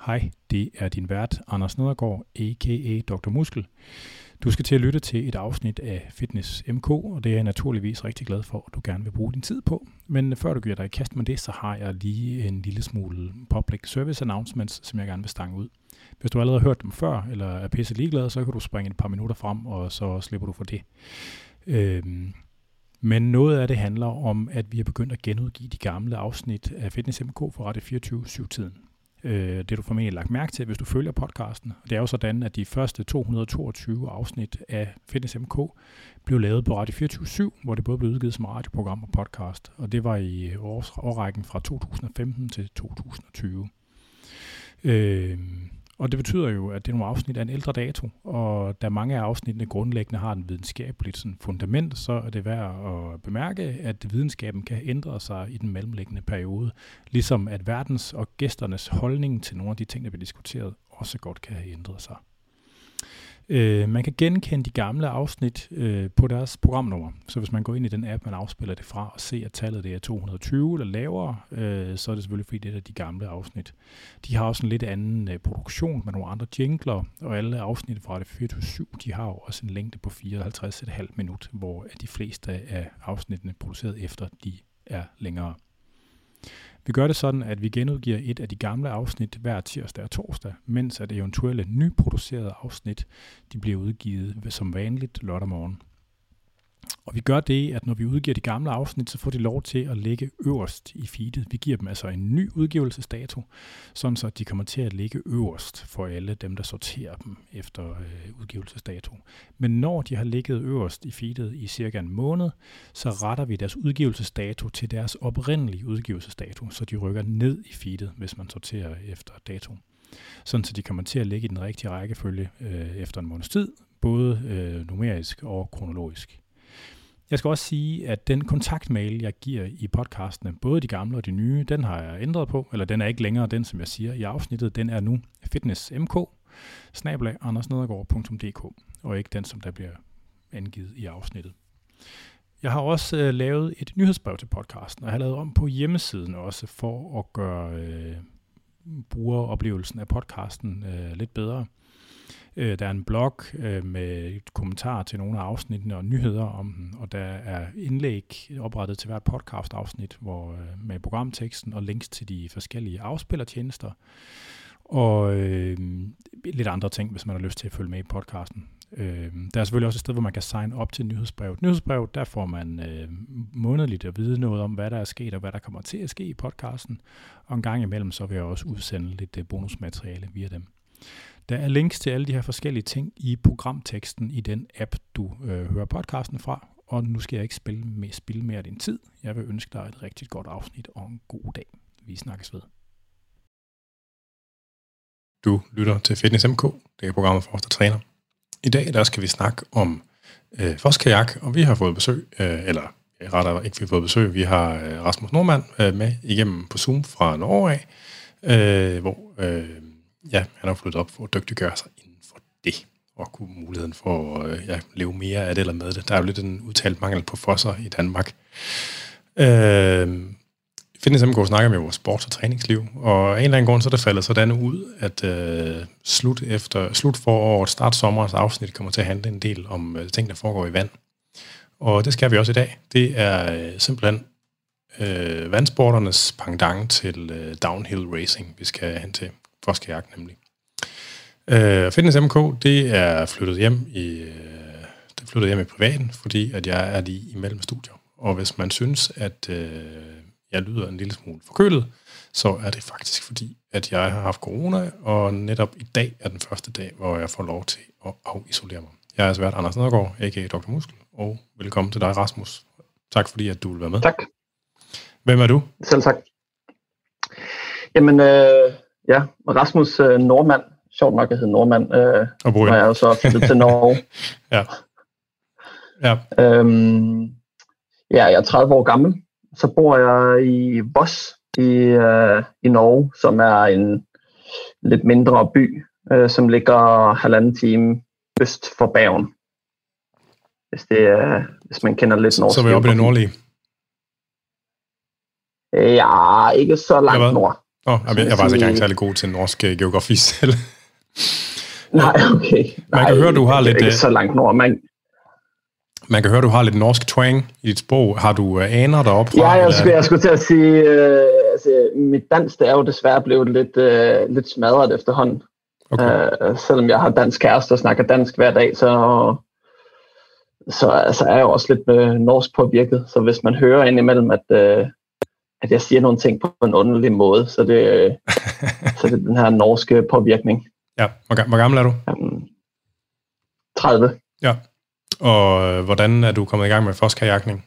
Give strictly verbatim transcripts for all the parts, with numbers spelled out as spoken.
Hej, det er din vært, Anders Nedergaard, a k a. doktor Muskel. Du skal til at lytte til et afsnit af Fitness M K, og det er jeg naturligvis rigtig glad for, at du gerne vil bruge din tid på. Men før du giver dig i kast med det, så har jeg lige en lille smule public service announcements, som jeg gerne vil stange ud. Hvis du allerede har hørt dem før, eller er pisse ligeglad, så kan du springe et par minutter frem, og så slipper du for det. Øhm, men noget af det handler om, at vi er begyndt at genudgive de gamle afsnit af Fitness M K for Radio fireogtyve syv-tiden. Det er du formentlig lagt mærke til, hvis du følger podcasten. Det er jo sådan, at de første to hundrede og toogtyve afsnit af Fitness M K blev lavet på Radio fireogtyve syv, hvor det både blev udgivet som radioprogram og podcast. Og det var i års, årrækken fra to tusind og femten til to tusind og tyve. Øh, og det betyder jo, at det er nogle afsnit af en ældre dato, og da mange af afsnittene grundlæggende har en videnskabeligt sådan fundament, så er det værd at bemærke, at videnskaben kan ændre sig i den mellemliggende periode, ligesom at verdens og gæsternes holdning til nogle af de ting, der bliver diskuteret, også godt kan have ændret sig. Øh, man kan genkende de gamle afsnit øh, på deres programnummer, så hvis man går ind i den app, man afspiller det fra, og ser, at tallet det er to hundrede og tyve eller lavere, øh, så er det selvfølgelig fordi, det er de gamle afsnit. De har også en lidt anden øh, produktion med nogle andre jingler, og alle afsnit fra det fireogtyve syv, de har jo også en længde på fireoghalvtreds komma fem minut, hvor de fleste af afsnittene produceret efter, de er længere. Vi gør det sådan, at vi genudgiver et af de gamle afsnit hver tirsdag og torsdag, mens at eventuelle nyproducerede afsnit de bliver udgivet som vanligt lørdag morgen. Og vi gør det, at når vi udgiver de gamle afsnit, så får de lov til at ligge øverst i feedet. Vi giver dem altså en ny udgivelsesdato, sådan så de kommer til at ligge øverst for alle dem, der sorterer dem efter øh, udgivelsesdato. Men når de har ligget øverst i feedet i cirka en måned, så retter vi deres udgivelsesdato til deres oprindelige udgivelsesdato, så de rykker ned i feedet, hvis man sorterer efter dato. Sådan så de kommer til at ligge i den rigtige rækkefølge øh, efter en måneds tid, både øh, numerisk og kronologisk. Jeg skal også sige, at den kontaktmail, jeg giver i podcastene, både de gamle og de nye, den har jeg ændret på, eller den er ikke længere den, som jeg siger i afsnittet. Den er nu fitnessmk bindestreg andersnedergaard punktum d k, og ikke den, som der bliver angivet i afsnittet. Jeg har også øh, lavet et nyhedsbrev til podcasten, og jeg har lavet om på hjemmesiden også for at gøre øh, brugeroplevelsen af podcasten øh, lidt bedre. Der er en blog med et kommentar til nogle af afsnittene og nyheder om den, og der er indlæg oprettet til hvert podcast-afsnit hvor, med programteksten og links til de forskellige afspillertjenester, og øh, lidt andre ting, hvis man har lyst til at følge med i podcasten. Øh, der er selvfølgelig også et sted, hvor man kan signe op til nyhedsbrevet. Nyhedsbrevet, der får man øh, månedligt at vide noget om, hvad der er sket og hvad der kommer til at ske i podcasten, og en gang imellem så vil jeg også udsende lidt bonusmateriale via dem. Der er links til alle de her forskellige ting i programteksten i den app, du øh, hører podcasten fra. Og nu skal jeg ikke spille, med, spille mere af din tid. Jeg vil ønske dig et rigtig godt afsnit og en god dag. Vi snakkes ved. Du lytter til Fitness M K. Det er programmet for os, der træner. I dag der skal vi snakke om øh, foskajak, og vi har fået besøg, øh, eller rettere ikke vi har fået besøg, vi har øh, Rasmus Nordmann øh, med igennem på Zoom fra Norge af, øh, hvor... Øh, Ja, han har flyttet op for at dygtiggøre sig inden for det, og kunne muligheden for at ja, leve mere af det eller med det. Der er jo lidt en udtalt mangel på fosser i Danmark. Øh, Fitness M K snakker med vores sports- og træningsliv, og af en eller anden grund så er det faldet sådan ud, at øh, slut, efter, slut foråret, start sommerens afsnit kommer til at handle en del om øh, ting, der foregår i vand. Og det skal vi også i dag. Det er øh, simpelthen øh, vandsporternes pendant til øh, downhill racing, vi skal hen til. Foskajak nemlig. Uh, Fitness M K, det er flyttet hjem i uh, det er flyttet hjem i privaten, fordi at jeg er lige imellem studier. Og hvis man synes, at uh, jeg lyder en lille smule forkølet, så er det faktisk fordi, at jeg har haft corona, og netop i dag er den første dag, hvor jeg får lov til at afisolere mig. Jeg er altså vært Anders Nedergaard, a k a. doktor Muskel, og velkommen til dig, Rasmus. Tak fordi, at du vil være med. Tak. Hvem er du? Selv tak. Jamen, øh ja, Rasmus øh, Nordmann. Sjovt nok, jeg hedder Nordmann. Øh, og jeg er jo så flyttet til Norge. ja. Ja. Øhm, ja, jeg er tredive år gammel. Så bor jeg i Voss i, øh, i Norge, som er en lidt mindre by, øh, som ligger halvanden time øst for Bergen. Hvis, det, øh, hvis man kender lidt norsk. Så er vi oppe i det nordlige? Ja, ikke så langt ja, nord. Nå, jeg, jeg var altså ikke særlig god til norsk geografi selv. Nej, okay. Man Nej, kan høre, du har lidt... ikke så langt nord. Man, man kan høre, du har lidt norsk twang i dit sprog. Har du aner deroppe fra? Ja, jeg skulle, jeg skulle til at sige, øh, altså, mit dansk det er jo desværre blevet lidt, øh, lidt smadret efterhånden. Okay. Øh, selvom jeg har dansk kæreste og snakker dansk hver dag, så, så altså, er jeg jo også lidt øh, norsk påvirket. Så hvis man hører indimellem, at, øh, at jeg siger nogle ting på en underlig måde, så det, øh, så det er den her norske påvirkning. Ja, hvor, hvor gammel er du? Um, tredive. Ja, og øh, hvordan er du kommet i gang med foskajakning?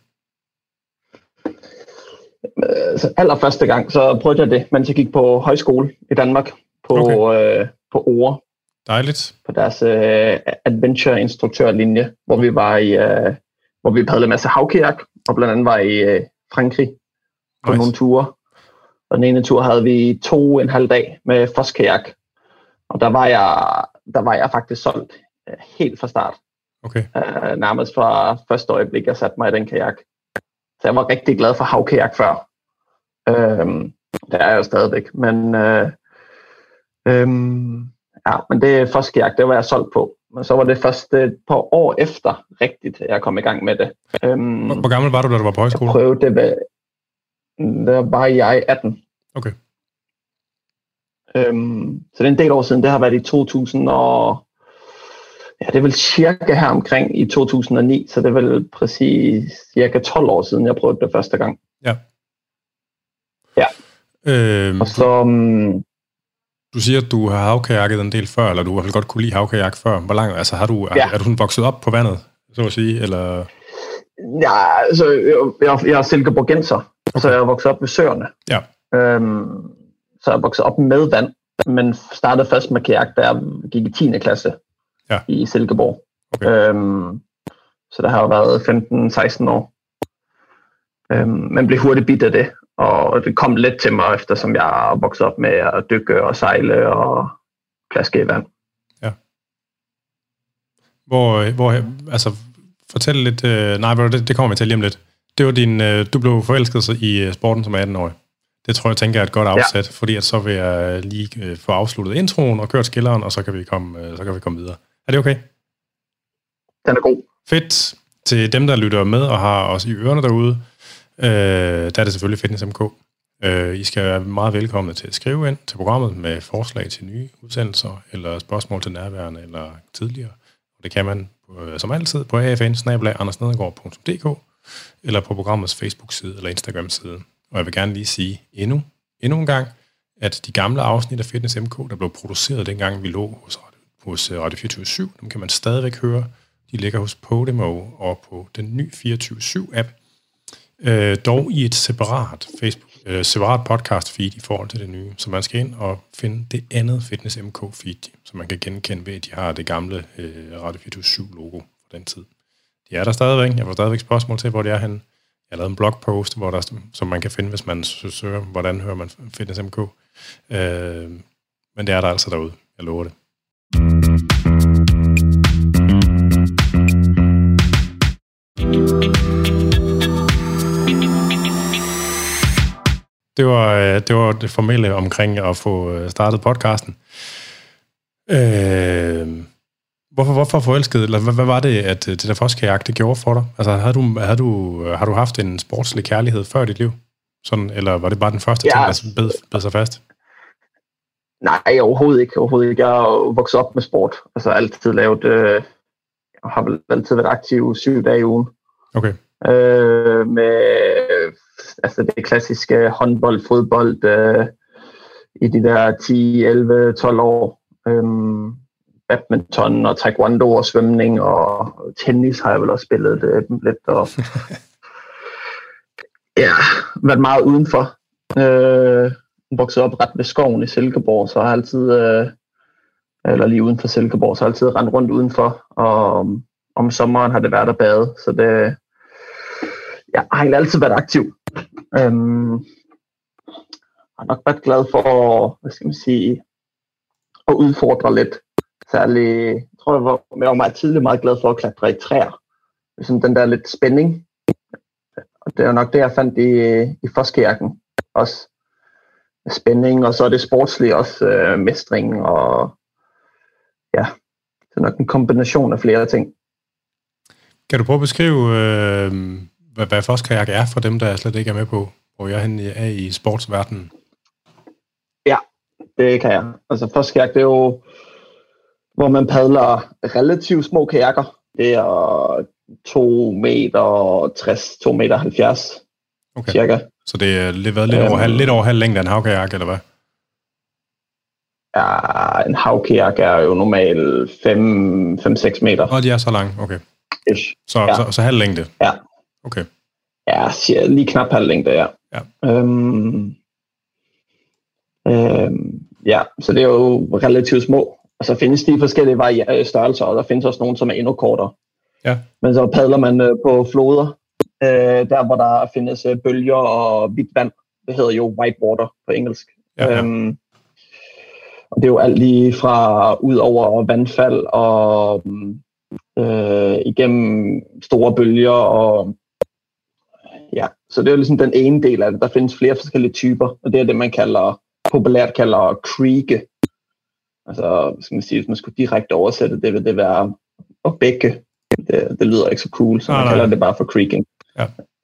Altså, allerførste gang, så prøvede jeg det, mens jeg gik på højskole i Danmark, på, okay. øh, på Ore. Dejligt. På deres øh, adventure-instruktørlinje, hvor vi var i, øh, hvor vi padlede en masse havkajak, og blandt andet var i øh, Frankrig på nice. nogle ture. Og den ene tur havde vi to og en halv dag med foskajak. Og der var jeg, der var jeg faktisk solgt øh, helt fra start. Okay. Øh, nærmest fra første øjeblik, jeg satte mig i den kajak. Så jeg var rigtig glad for havkajak før. Øhm, det er jeg jo stadigvæk. Men, øh, øhm, ja, men det foskajak, det var jeg solgt på. Men så var det først et par år efter rigtigt, jeg kom i gang med det. Øhm, hvor, hvor gammel var du, da du var på højskole? Jeg prøvede det ved, der var jeg atten. Okay. Øhm, så det er en del år siden. Det har været i to tusind og... Ja, det er vel cirka her omkring i to tusind og ni, så det er vel præcis cirka tolv år siden, jeg prøvede det første gang. Ja. Ja. Øhm, og så... Um, du siger, at du har havkajakket en del før, eller du i hvert fald godt kunne lide havkajak før. Hvor langt, altså har du, ja. er, er du sådan vokset op på vandet, så at sige, eller... Ja, altså, jeg, jeg er silkeborgenser, okay. Så jeg er vokset op ved søerne. Ja. Øhm, så jeg er vokset op med vand, men startede først med kajak, da jeg gik i tiende klasse. Ja. I Silkeborg. Okay. Øhm, så der har jo været femten seksten år. Øhm, men blev hurtigt bidt af det, og det kom lidt til mig, eftersom jeg er vokset op med at dykke og sejle og plaske i vand. Ja. Hvor, hvor altså, fortæl lidt, øh, nej, det, det kommer vi til lige om lidt. Det var din, øh, du blev forelsket i sporten som atten-årig. Det tror jeg, tænker jeg er et godt afsæt, ja. Fordi at så vil jeg lige øh, få afsluttet introen og kørt skilleren, og så kan vi komme, øh, så kan vi komme videre. Er det okay? Den er god. Fedt. Til dem, der lytter med og har os i ørerne derude, øh, der er det selvfølgelig Fitness M K. Øh, I skal være meget velkomne til at skrive ind til programmet med forslag til nye udsendelser, eller spørgsmål til nærværende eller tidligere. Og det kan man øh, som altid på a f n bindestreg anders nedergaard punktum d k eller på programmets Facebook-side eller Instagram-side. Og jeg vil gerne lige sige endnu, endnu en gang, at de gamle afsnit af Fitness M K, der blev produceret dengang vi lå hos hos Radio fireogtyve syv. Dem kan man stadigvæk høre. De ligger hos Podimo og på den nye fireogtyve syv app. Øh, dog i et separat Facebook, øh, separat podcast feed i forhold til det nye. Så man skal ind og finde det andet Fitness M K feed, som man kan genkende ved, at de har det gamle øh, Radio fireogtyve syv logo fra den tid. De er der stadigvæk. Jeg får stadigvæk spørgsmål til, hvor det er henne. Jeg har lavet en blogpost, hvor der, som man kan finde, hvis man søger, hvordan hører man Fitness M K. Øh, men det er der altså derude. Jeg lover det. Det var, det var det formelle omkring at få startet podcasten. Øh, hvorfor, hvorfor forelsket? Eller hvad, hvad var det, at det der foskajak, det gjorde for dig? Altså, havde du, havde du, har du haft en sportslig kærlighed før i dit liv? Sådan, eller var det bare den første ja. ting, der bed, bed sig fast? Nej, overhovedet ikke. Overhovedet ikke. Jeg er vokset op med sport. Altså altid lavet, øh, jeg har vel altid været aktiv syv dage i ugen. Okay. Øh, med altså det klassiske håndbold, fodbold øh, i de der ti, elleve, tolv år. Øh, badminton og taekwondo og svømning og tennis har jeg vel også spillet det lidt. Og ja, været meget udenfor. Øh, vokset op ret ved skoven i Silkeborg, så har jeg altid, øh, eller lige uden for Silkeborg, så har jeg altid rendt rundt udenfor, og om, om sommeren har det været at bade, så det, jeg har egentlig altid været aktiv. Øhm, jeg har nok været glad for, hvad skal man sige, at udfordre lidt. Særligt, jeg tror, jeg var, jeg var meget tidligt meget glad for at klatre i træer. Ligesom den der lidt spænding. Og det er jo nok det, jeg fandt i, i foskajakken også. spænding, og så er det sportsligt også øh, mestring, og ja, det er nok en kombination af flere ting. Kan du prøve at beskrive, øh, hvad, hvad frostkajak er for dem, der slet ikke er med på, hvor jeg er i sportsverdenen? Ja, det kan jeg. Altså frostkajak, det er jo, hvor man padler relativt små kajakker. Det er to meter tres, to meter halvfjerds, okay. Cirka. Så det er lidt, hvad, lidt, over, halv, lidt over halv længde af en havkajak, eller hvad? Ja, en havkajak er jo normalt fem til seks meter. Og de er så lange, okay. Ish. Så, ja. så, så halv længde? Ja. Okay. Ja, lige knap halv længde, ja. Ja. Øhm, øhm, ja, så det er jo relativt små. Og så findes de forskellige vari- størrelser, og der findes også nogle, som er endnu kortere. Ja. Men så padler man øh, på floder, øh, der hvor der findes øh, bølger og hvidt vand. Det hedder jo white water på engelsk. Ja, ja. Øhm, og det er jo alt lige fra ud over vandfald og øh, igennem store bølger. Og, ja, så det er jo ligesom den ene del af det. Der findes flere forskellige typer, og det er det, man kalder, populært kalder creeke. Altså, skal man sige, hvis man skulle direkte oversætte det, vil det være at bække. Det, det lyder ikke så cool, så man nej, kalder nej. det bare for creaking. Ja.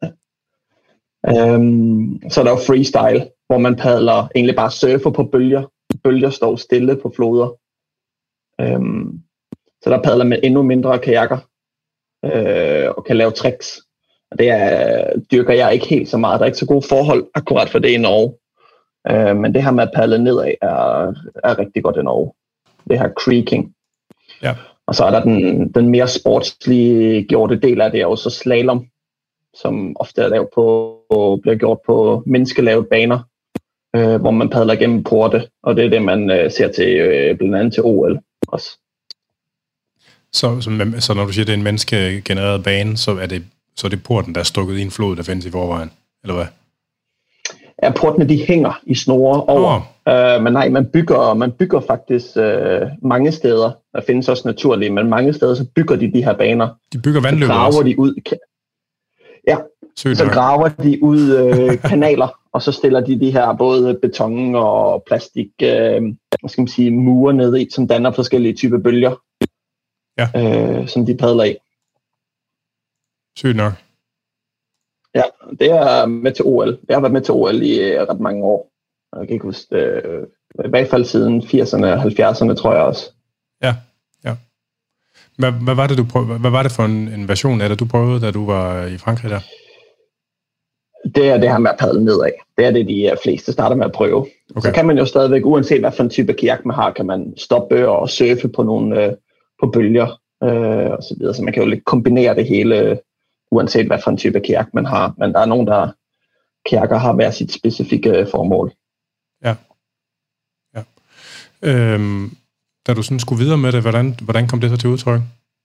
Øhm, så er der jo freestyle, hvor man padler egentlig bare surfer på bølger. Bølger står stille på floder. Øhm, så der padler man endnu mindre kajakker øh, og kan lave tricks. Og det er, dyrker jeg ikke helt så meget. Der er ikke så gode forhold akkurat for det i Norge. Øh, men det her med at padle nedad er, er rigtig godt i Norge. Det her creaking. Ja. Og så er der den, den mere sportslige gjorte del af det, er jo så slalom, som ofte er lavet på, og bliver gjort på menneskelavede baner, øh, hvor man padler gennem porte, og det er det, man øh, ser til øh, blandt andet til O L også. Så, så, så når du siger, at det er en menneskegenereret bane, så er det, så er det porten, der er stukket i en flod, der findes i forvejen, eller hvad? Ja, portene de hænger i snore over, oh. øh, men nej, man bygger, man bygger faktisk øh, mange steder, der findes også naturlige, men mange steder så bygger de de her baner. De bygger vandløb graver også? De ud, ja, Sygt så nok. graver de ud øh, kanaler, og så stiller de de her både beton og plastik, øh, hvad skal man sige, mure ned i, som danner forskellige typer bølger, ja. øh, som de padler i. Sygt nok. Ja, det er med til O L. Jeg har været med til O L i øh, ret mange år. Jeg kan ikke huske, øh, i hvert fald siden firserne og halvfjerdserne, tror jeg også. Ja, ja. Hvad, hvad var det, du prøvede, hvad var det for en, en version af det, du prøvede, da du var i Frankrig der? Det er det her med at padle nedad. Det er det, de fleste starter med at prøve. Okay. Så kan man jo stadigvæk, uanset hvad for en type kajak man har, kan man stoppe og surfe på nogle øh, på bølger øh, og så videre. Så man kan jo lidt kombinere det hele, uanset hvad for en type kajak man har. Men der er nogen, der kajakker har hver sit specifikke formål. Ja. ja. Øhm, da du sådan skulle videre med det, hvordan, hvordan kom det så til udtryk?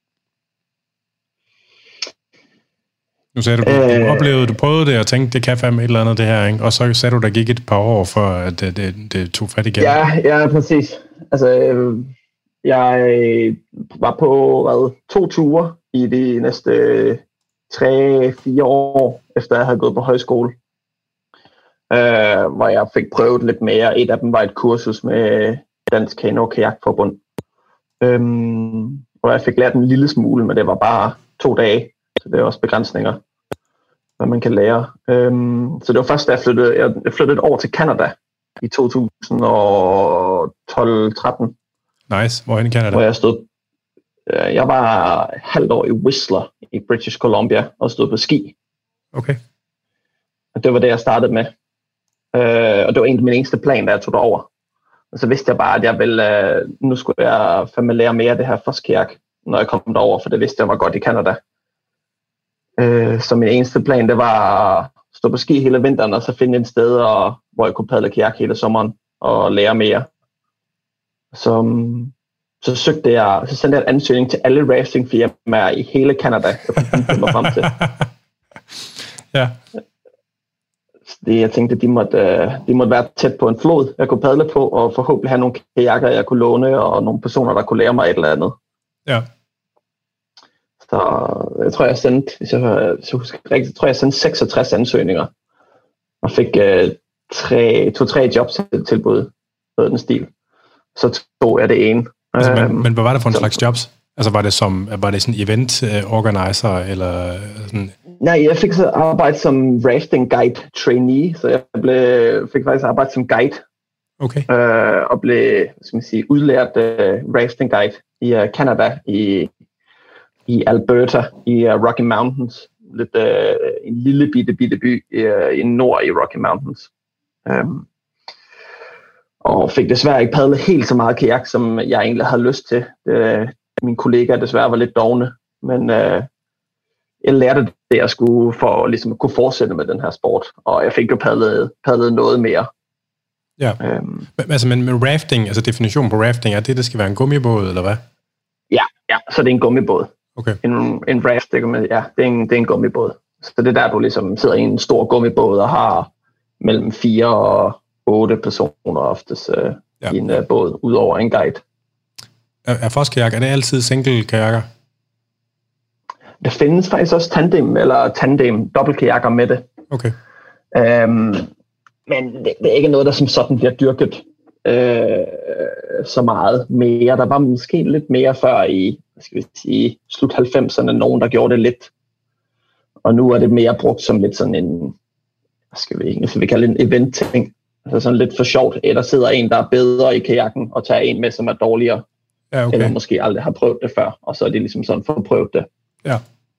Nu sagde du, du, du oplevede, du prøvede det og tænkte, det kan fandme et eller andet det her, ikke? Og så sagde du, der gik et par år, for at det, det, det tog fat igen. Ja, ja, præcis. Altså, jeg var på hvad, to ture i de næste tre, fire år, efter jeg havde gået på højskole, øh, hvor jeg fik prøvet lidt mere. Et af dem var et kursus med Dansk Kano- og Kajakforbund, øhm, hvor jeg fik lært en lille smule, men det var bare to dage. Så det er også begrænsninger, hvad man kan lære. Øhm, så det var først, da jeg flyttede, jeg flyttede over til Canada i to tusind og tolv tretten. Nice. Hvorhen i Canada? Hvor jeg stod, øh, jeg var halvt år i Whistler i British Columbia og stod på ski. Okay. Og det var det, jeg startede med. Øh, og det var egentlig min eneste plan, da jeg tog derover. Og så vidste jeg bare, at jeg ville, øh, nu skulle jeg fandme lære mere af det her frostkajak, når jeg kom derover, for det vidste jeg var godt i Canada. Øh, så min eneste plan, det var at stå på ski hele vinteren, og så finde et sted, og, hvor jeg kunne padle kajak hele sommeren, og lære mere. Så, så søgte jeg, så sendte jeg en ansøgning til alle raftingfirmaer i hele Canada, så jeg mig frem til. Ja. Det, jeg tænkte, de måtte, de måtte være tæt på en flod, jeg kunne padle på, og forhåbentlig have nogle kajakker, jeg kunne låne, og nogle personer, der kunne lære mig et eller andet. Ja. Så jeg tror, jeg sendte, hvis jeg, hvis jeg husker rigtigt, tror jeg, jeg sendte seksogtres ansøgninger, og fik uh, tre, to-tre jobtilbud på den stil. Så tog jeg det ene. Altså, men, øhm, men hvad var det for en så, slags jobs? Altså var det som var det sådan event organizer eller sådan? Nej, jeg fik så arbejde som rafting guide trainee, så jeg blev, fik faktisk arbejde som guide. Okay. Øh, og blev, skal man sige, udlært uh, rafting guide i uh, Canada, i, i Alberta, i uh, Rocky Mountains. Lidt, uh, en lille bitte, bitte by i, uh, i nord i Rocky Mountains. Um, og fik desværre ikke padlet helt så meget kajak, som jeg egentlig havde lyst til. Uh, mine kollegaer desværre var lidt dovne, men uh, jeg lærte det, jeg skulle for ligesom, at kunne fortsætte med den her sport. Og jeg fik jo padlet, padlet noget mere. Ja, um, altså men med rafting, altså definitionen på rafting, er det, det skal være en gummibåd, eller hvad? Ja, ja, så det er en gummibåd. Okay. En, en raft, det, man, ja, det er, en, det er en gummibåd. Så det er der, du ligesom sidder i en stor gummibåd og har mellem fire og otte personer oftest uh, ja. i en uh, båd, ud over en guide. Er, er foskajak, er det altid single kajakker? Der findes faktisk også tandem, eller tandem, dobbeltkajakker med det. Okay. Um, men det, det er ikke noget, der som sådan bliver dyrket øh, så meget mere. Der var måske lidt mere før i, hvad skal vi sige, slut halvfemserne, nogen der gjorde det lidt. Og nu er det mere brugt som lidt sådan en, hvad skal vi egentlig, vi kalde en event-ting. Altså sådan lidt for sjovt. Der sidder en, der er bedre i kajakken, og tager en med, som er dårligere. Ja, okay. Eller måske aldrig har prøvet det før, og så er de ligesom sådan for at prøve det. Ja.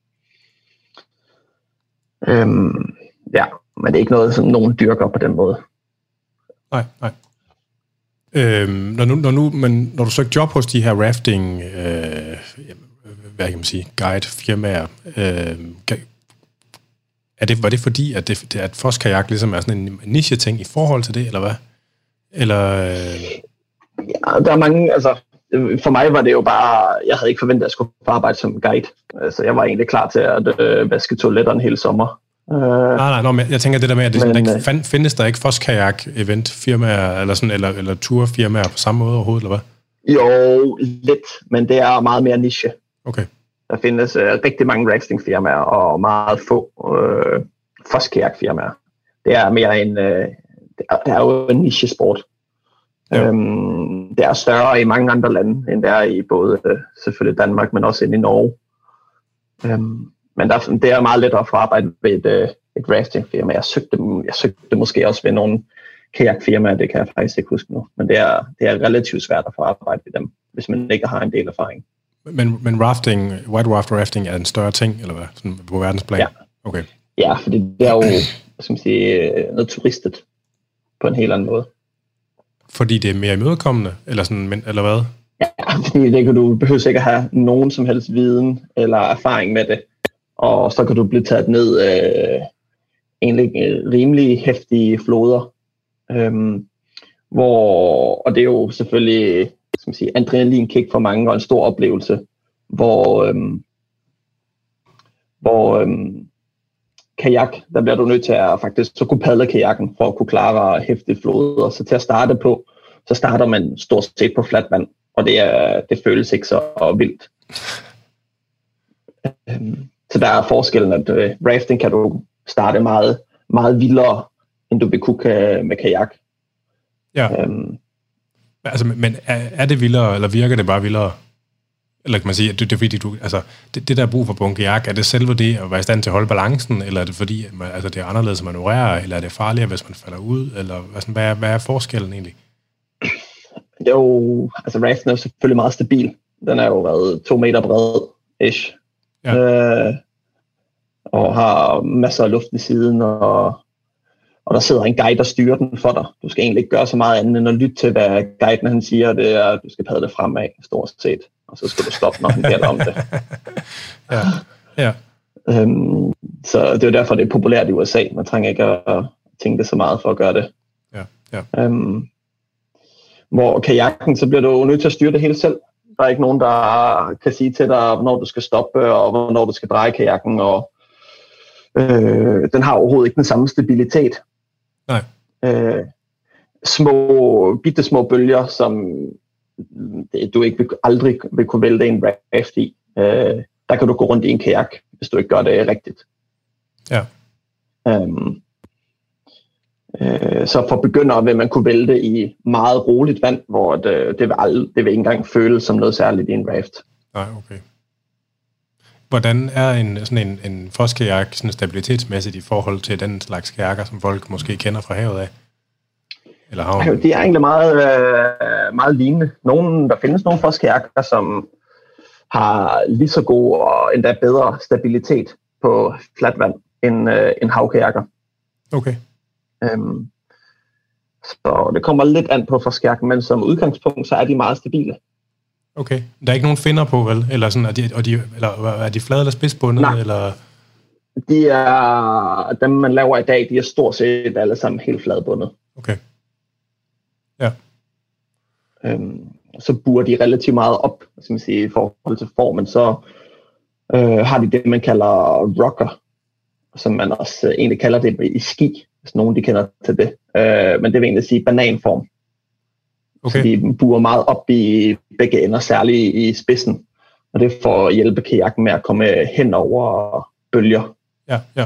Øhm, ja, men det er ikke noget, som nogen dyrker på den måde. Nej, nej. Øhm, når, nu, når, nu, men når du søgte job hos de her rafting, øh, hvad kan man sige, guide-firmaer, øh, er det, var det fordi, at, det, at foskajak ligesom er sådan en niche-ting i forhold til det, eller hvad? Eller... Øh... Ja, der er mange, altså... For mig var det jo bare, jeg havde ikke forventet, at jeg skulle arbejde som guide. Så jeg var egentlig klar til at øh, vaske toiletterne hele sommer. Uh, nej, nej, nej, men jeg tænker det der med, at det, men, der ikke, findes der ikke foskajak-event-firmaer, eller, sådan, eller, eller turfirmaer på samme måde overhovedet, eller hvad? Jo, lidt, men det er meget mere niche. Okay. Der findes øh, rigtig mange rafting-firmaer, og meget få øh, foskajak-firmaer. Det er mere en, øh, det, er, det er jo en niche-sport. Ja. Øhm, det er større i mange andre lande, end det er i både øh, selvfølgelig Danmark, men også i Norge. Øhm, men der, det er meget lettere at få arbejde ved et, øh, et rafting-firma. Jeg søgte, jeg søgte måske også ved nogle kajakfirmaer, det kan jeg faktisk ikke huske nu. Men det er, det er relativt svært at få arbejde ved dem, hvis man ikke har en del erfaring. Men, men rafting, white water rafting er en større ting, eller hvad? Sådan på verdensplan? Ja. Okay. Ja, fordi det er jo skal man sige, noget turistet på en helt anden måde. Fordi det er mere imødekommende, eller, sådan, eller hvad? Ja, fordi det kan du behøver ikke at have nogen som helst viden eller erfaring med det. Og så kan du blive taget ned øh, egentlig rimelig heftige floder. Øhm, hvor, og det er jo selvfølgelig skal man sige, adrenalinkick for mange og en stor oplevelse, hvor, øhm, hvor øhm, kajak, der bliver du nødt til at faktisk så kunne padle kajakken for at kunne klare hæftige floder. Så til at starte på, så starter man stort set på fladt vand, og det, er, det føles ikke så vildt. Så der er forskellen, at uh, rafting kan du starte meget, meget vildere, end du vil kunne med kajak. Ja. Um, altså, men er, er det vildere, eller virker det bare vildere? Eller kan man sige, at det, det er fordi, du, altså, det, det der er brug for på en kajak, er det selve det at være i stand til at holde balancen, eller er det fordi, at man, altså, det er anderledes at manøvrere, eller er det farligere, hvis man falder ud, eller altså, hvad, er, hvad er forskellen egentlig? Jo, altså raften er jo selvfølgelig meget stabil. Den er jo været to meter bred-ish. Ja. Øh, og har masser af luft i siden, og, og der sidder en guide, der styrer den for dig. Du skal egentlig ikke gøre så meget andet, end at lytte til, hvad guiden han siger, det er, at du skal padle fremad, stort set. Og så skal du stoppe, når han beder dig om det. Ja, ja. Øhm, så det er jo derfor, det er populært i U S A. Man trænger ikke at tænke så meget for at gøre det. Ja, ja. Øhm, hvor kajakken, så bliver du nødt til at styre det hele selv. Der er ikke nogen, der kan sige til dig, hvornår du skal stoppe, og hvornår du skal dreje kajakken. Og, øh, den har overhovedet ikke den samme stabilitet. Nej. Øh, små, bitte små bølger, som du ikke vil, aldrig vil kunne vælte en raft i. Øh, der kan du gå rundt i en kajak, hvis du ikke gør det rigtigt. Ja. Um, Øh, så for begyndere vil man kunne vælge det i meget roligt vand, hvor det, det, vil, aldrig, det vil ikke engang føles som noget særligt i en raft. Nej, okay. Hvordan er en, sådan en, en foskajak sådan stabilitetsmæssigt i forhold til den slags kajakker, som folk måske kender fra havet af? Eller havnen? Det er egentlig meget, øh, meget lignende. Nogle, der findes nogle foskajakker, som har lige så god og endda bedre stabilitet på fladt vand end, øh, end havkajakker. Okay. Øhm, så det kommer lidt an på foskajakken, men som udgangspunkt, så er de meget stabile. Okay. Der er ikke nogen finner på, vel? Eller, sådan, er, de, og de, eller er de flade eller spidsbundet? Nej. Eller? De er, dem man laver i dag, de er stort set alle sammen helt fladbundet. Okay. Ja. Øhm, så buer de relativt meget op, skal man sige, i forhold til formen. Så øh, har de det, man kalder rocker, som man også øh, egentlig kalder det i ski, hvis nogen de kender til det. Øh, men det vil egentlig sige bananform. Okay. Så de buer meget op i begge ender, særligt i spidsen. Og det er for at hjælpe kajakken med at komme hen over bølger. Ja, ja.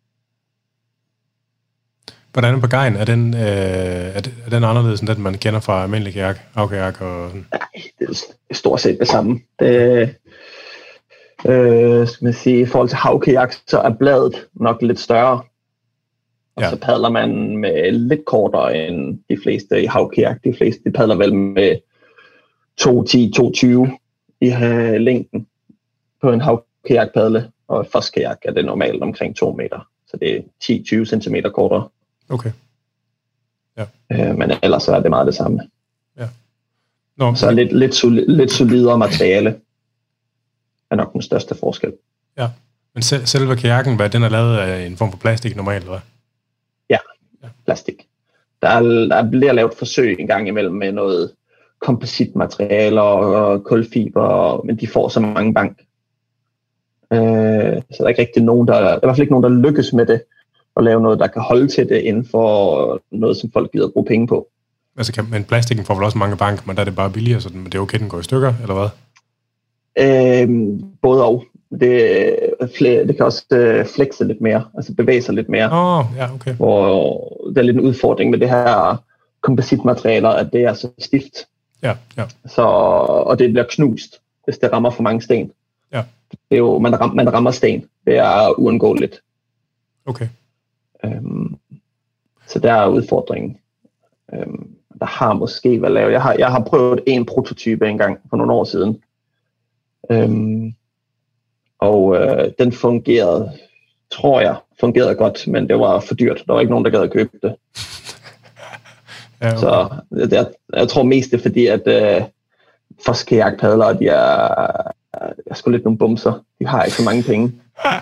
Hvordan er pagajen? Er den, øh, er, det, er den anderledes end den, man kender fra almindelig kajak, havkajak? Og sådan? Nej, det er stort set det samme. Det, øh, skal man sige, i forhold til havkajak, så er bladet nok lidt større. Og ja. Så padler man med lidt kortere end de fleste i havkajak. De fleste de padler vel med to ti til to tyve i uh, længden på en havkajakpadle. Og foskajak er det normalt omkring to meter. Så det er ti til tyve centimeter kortere. Okay. Ja. Øh, men ellers så er det meget det samme. Ja. Nå, så lidt, lidt, soli- lidt solidere materiale er nok den største forskel. Ja. Men sel- selve kajakken, hvad den er lavet af en form for plastik normalt, eller? Ja, ja. Plastik. Der, er, der bliver lavet forsøg en gang imellem med noget kompositmaterialer og kulfiber, men de får så mange bank. Øh, så der er ikke rigtig nogen, der, der er i hvert fald ikke nogen, der lykkes med det, og lave noget, der kan holde til det inden for noget, som folk gider at bruge penge på. Altså, kan, men plastikken får vel også mange bank, men der er det bare billigere, så det er okay, den går i stykker, eller hvad? Øh, både og. Det, det kan også øh, flexe lidt mere, altså bevæge sig lidt mere. Åh, oh, ja, okay. Hvor det er lidt en udfordring med det her kompositmaterialer, at det er så stift. Ja, ja. Så, og det bliver knust, hvis det rammer for mange sten. Ja. Det er jo, man, ram, man rammer sten. Det er uundgåeligt. Okay. Øhm, så der er udfordringen. Øhm, der har måske været lavet. Jeg har, jeg har prøvet en prototype engang for nogle år siden. Øhm, og øh, den fungerede, tror jeg, fungerede godt, men det var for dyrt. Der var ikke nogen, der gad at købe det. Ja, okay. Så det, jeg, jeg tror mest det er fordi, at øh, foskajakpadlere, de er, er sgu lidt nogle bumser. De har ikke så mange penge.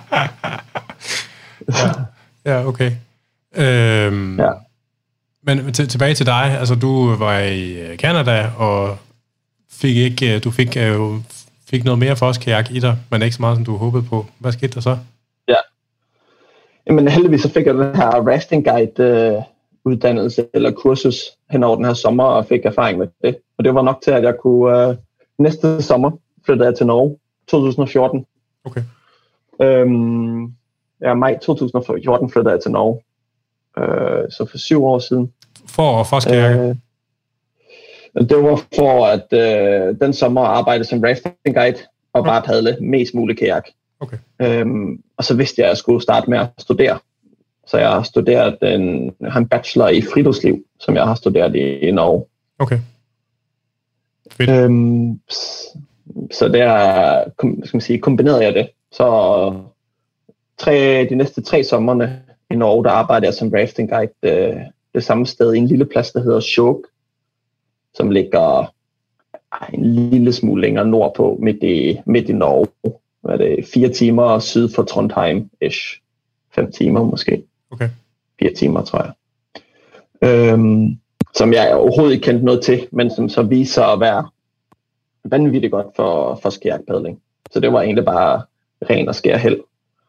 ja. Ja, okay. Øhm, ja. Men til, tilbage til dig. Altså, du var i Canada og fik ikke, du fik jo fik noget mere foskajak i dig, men ikke så meget, som du håbede på. Hvad skete der så? Ja. Jamen heldigvis så fik jeg den her rafting guide øh, uddannelse eller kursus hen over den her sommer og fik erfaring med det. Og det var nok til, at jeg kunne øh, næste sommer flyttede jeg til Norge, to tusind og fjorten. Okay. Øhm, ja, maj to tusind og fjorten flyttede jeg til Norge. Øh, så for syv år siden. For foskajak? Øh, det var for at øh, den sommer arbejde som rafting guide og bare padle mest muligt kajak. Okay. Øhm, og så vidste jeg, at jeg skulle starte med at studere. Så jeg har studeret en, jeg har en bachelor i friluftsliv, som jeg har studeret i, i Norge. Okay. Fedt. Øhm, så der skal man sige, kombinerede jeg det. Så tre, de næste tre sommerne i Norge, der arbejder jeg som rafting guide det, det samme sted i en lille plads, der hedder Skjåk, som ligger en lille smule længere nordpå, midt i, midt i Norge. Hvad er det? Fire timer syd for Trondheim-ish. Fem timer måske. Okay. Fire timer, tror jeg. Øhm, som jeg overhovedet ikke kendte noget til, men som så viser at være vanvittigt godt for, for skærkpadling. Så det var egentlig bare ren og skær held.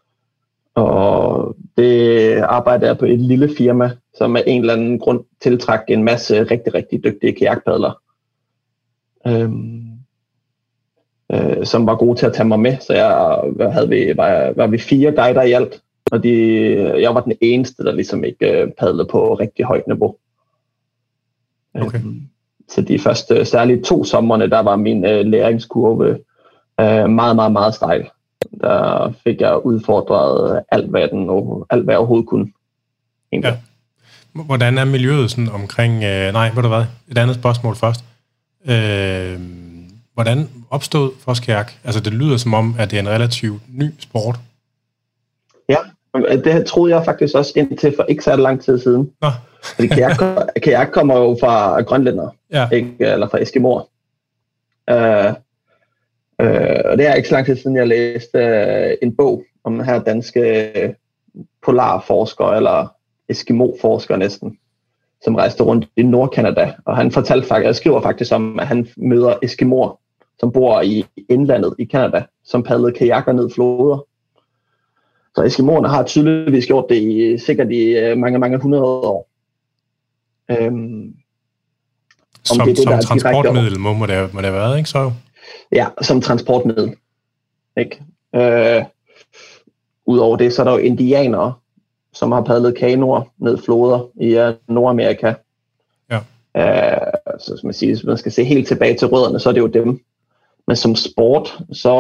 Og det arbejder jeg på et lille firma, som af en eller anden grund tiltræk en masse rigtig, rigtig dygtige kajakpadlere. Øhm, øh, som var gode til at tage mig med. Så jeg, hvad havde vi, var, var vi fire guider i alt, og de, jeg var den eneste, der ligesom ikke øh, padlede på rigtig højt niveau. Okay. Øhm, så de første, særligt to sommerne, der var min øh, læringskurve øh, meget, meget, meget stejl. Der fik jeg udfordret alt, hvad, den, alt, hvad jeg overhovedet kunne. Ja. Hvordan er miljøet sådan omkring... Øh, nej, ved du hvad? Et andet spørgsmål først. Øh, hvordan opstod frostkajak? Altså, det lyder som om, at det er en relativt ny sport. Ja, det troede jeg faktisk også indtil for ikke så lang tid siden. Nå. Fordi kajak, kajak kommer jo fra grønlændere, ja. ikke? Eller fra eskimoer. Uh, uh, og det er ikke så lang tid siden, jeg læste uh, en bog om den her danske polarforsker, eller eskimo-forsker næsten, som rejste rundt i Nordkanada. Og han fortalte faktisk, jeg skriver faktisk om, at han møder eskimoer, som bor i indlandet i Canada, som padlede kajakker ned floder. Så eskimoerne har tydeligvis gjort det i sikkert i mange, mange hundrede år. Øhm, som det, det, som transportmiddel må, må, det, må det have været, ikke så? Ja, som transportmiddel. Ikke? Øh, Udover det, så er der jo indianere, som har padlet kanoer ned floder i uh, Nordamerika. Ja. Øh, så skal man sige, hvis man skal se helt tilbage til rødderne, så er det jo dem. Men som sport, så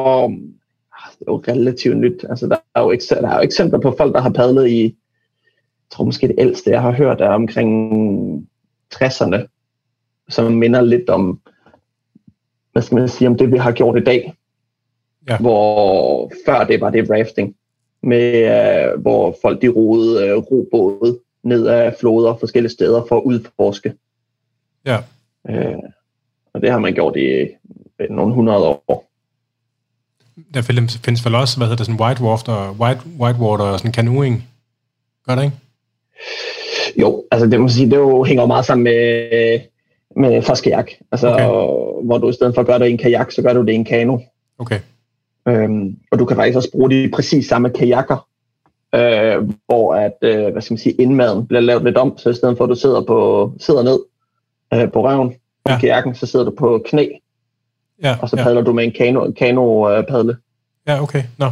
det er jo relativt nyt. Altså, der er jo, eks- der er jo eksempler på folk, der har padlet i, jeg tror måske det ældste, jeg har hørt, er omkring tresserne, som minder lidt om, hvad skal man sige, om det, vi har gjort i dag. Ja. Hvor før det var det rafting, med, uh, hvor folk de roede uh, robåde ned af floder forskellige steder for at udforske. Ja. Uh, og det har man gjort i uh, nogle hundrede år. Der findes vel også, hvad hedder det, sådan whitewater, white, whitewater og sådan canoeing. Gør det ikke? Jo, altså det må sige, det jo hænger meget sammen med, med frostkajak. Altså, okay. Hvor du i stedet for at gøre det i en kajak, så gør du det i en kano. Okay. Øhm, og du kan faktisk også bruge de præcis samme kajakker, øh, hvor at, øh, hvad skal man sige, indmaden bliver lavet lidt om, så i stedet for at du sidder, på, sidder ned øh, på røven ja. i kajakken, så sidder du på knæ, ja, og så ja. padler du med en kano, kano øh, padle. Ja, okay. Nå.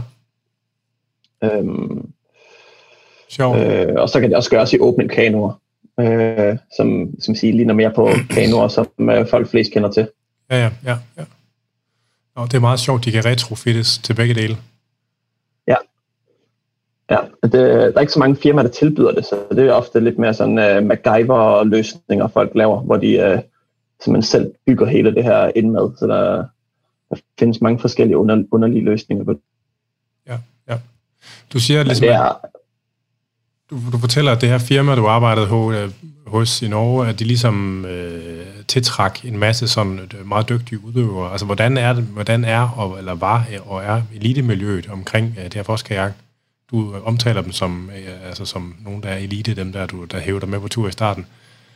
Øhm, Sjovt. Øh, og så kan det også gøres i åbne kanoer, øh, som, som siger, ligner mere på kanoer, som øh, folk flest kender til. Ja, ja, ja. ja. Og det er meget sjovt, de kan retrofittes til begge dele. Ja. Ja, det, der er ikke så mange firmaer, der tilbyder det, så det er ofte lidt mere sådan uh, MacGyver-løsninger, folk laver, hvor de uh, simpelthen selv bygger hele det her indmad. Så der, der findes mange forskellige under, underlige løsninger på det. Ja, ja. Du siger ligesom, er, du, du fortæller, at det her firma, du arbejdede hos, hos i Norge, at de ligesom øh, tiltræk en masse sådan meget dygtige udøvere. Altså, hvordan er det, hvordan er, og, eller var og er elitemiljøet omkring øh, det her frostkajak? Du omtaler dem som, øh, altså som nogen, der er elite, dem der, du, der hæver dig med på tur i starten.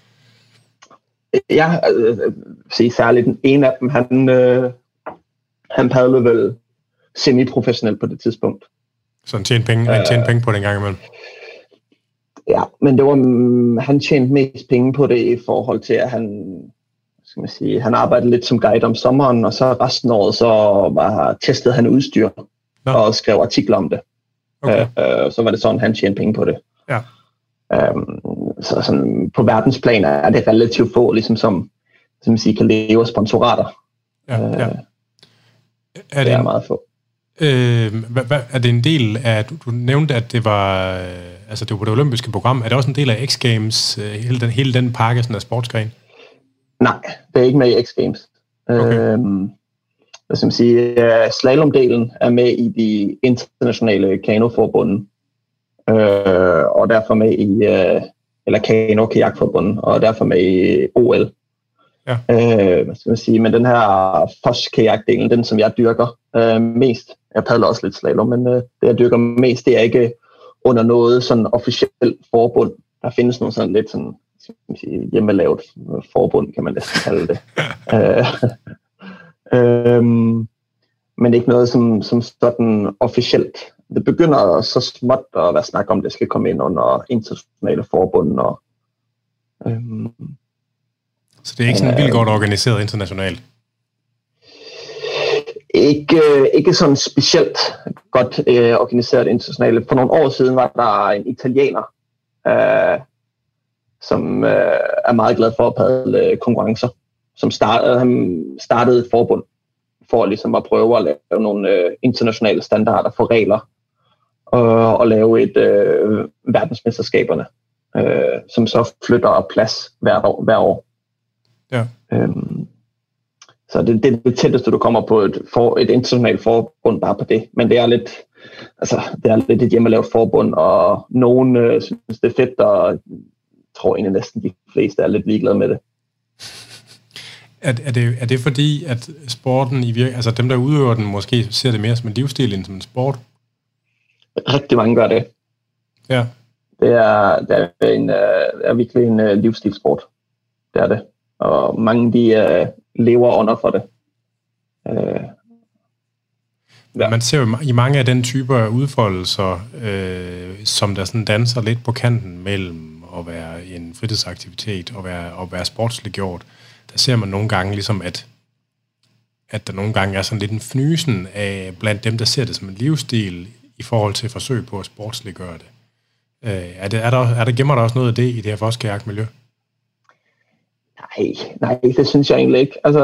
Ja, altså, se særligt den ene af dem, han, øh, han padlede vel semi-professionelt på det tidspunkt. Så han tjente penge, han tjente penge på den gang imellem? Ja, men det var, han tjente mest penge på det i forhold til, at han, skal man sige, han arbejdede lidt som guide om sommeren, og så resten af året, så var, testede han udstyr Nå. og skrev artikler om det. Okay. Øh, så var det sådan, han tjente penge på det. Ja. Øhm, så sådan, på verdensplan er det relativt få, ligesom som, som man siger, kan leve af sponsorater. Ja, ja. Øh, er det, det er meget få. Øh, hvad, hvad, er det en del af, du, du nævnte, at det var, øh, altså det var det olympiske program, er det også en del af X Games, øh, hele, den, hele den pakke sådan af sportsgren? Nej, det er ikke med i X Games. Okay. Øhm, hvad skal man sige, slalomdelen er med i de internationale kanoforbunde, øh, og derfor med i, øh, eller kano-kajakforbunde, og derfor med i O L. Ja. Øh, hvad skal man sige, men den her fosk-kajakdelen, den som jeg dyrker øh, mest, jeg padler også lidt slalom, men øh, det jeg dyrker mest, det er ikke under noget sådan officielt forbund. Der findes nogle sådan lidt sådan, skal man sige, hjemmelavet forbund, kan man næsten kalde det. øh, øh, men ikke noget som, som sådan officielt. Det begynder så småt at være snak om, det skal komme ind under internationale forbund. Og, øh, Så det er ikke sådan vildt godt organiseret internationalt? Ikke, ikke sådan specielt godt øh, organiseret internationalt. For nogle år siden var der en italiener, øh, som øh, er meget glad for at padle konkurrencer, som startede, han startede et forbund for ligesom at prøve at lave nogle øh, internationale standarder for regler og, og lave et øh, verdensmesterskaberne, øh, som så flytter plads hvert år. Hver år. Ja. Øhm, så det, det er det tætteste, du kommer på et, for, et internationalt forbund bare på det. Men det er lidt, altså, det er lidt et hjemmelavet forbund, og nogen øh, synes, det er fedt, og jeg tror egentlig næsten de fleste er lidt ligeglade med det. Er, er, det, er det fordi, at sporten i virke, altså dem, der udøver den, måske ser det mere som en livsstil end som en sport? Rigtig mange gør det. Ja. Det er, det er, en, det er virkelig en uh, livsstilssport. Det er det. Og mange de uh, lever under for det. Uh, ja. Man ser jo i mange af den typer af udfoldelser, øh, som der sådan danser lidt på kanten mellem at være en fritidsaktivitet og være, og være sportsligt gjort. Der ser man nogle gange ligesom, at, at der nogle gange er sådan lidt en fnysen af blandt dem, der ser det som en livsstil i forhold til forsøg på at sportsliggøre det. Øh, er, det er, der, er der gemmer der også noget af det i det her foskajakmiljø? Nej, nej, det synes jeg egentlig ikke. Altså,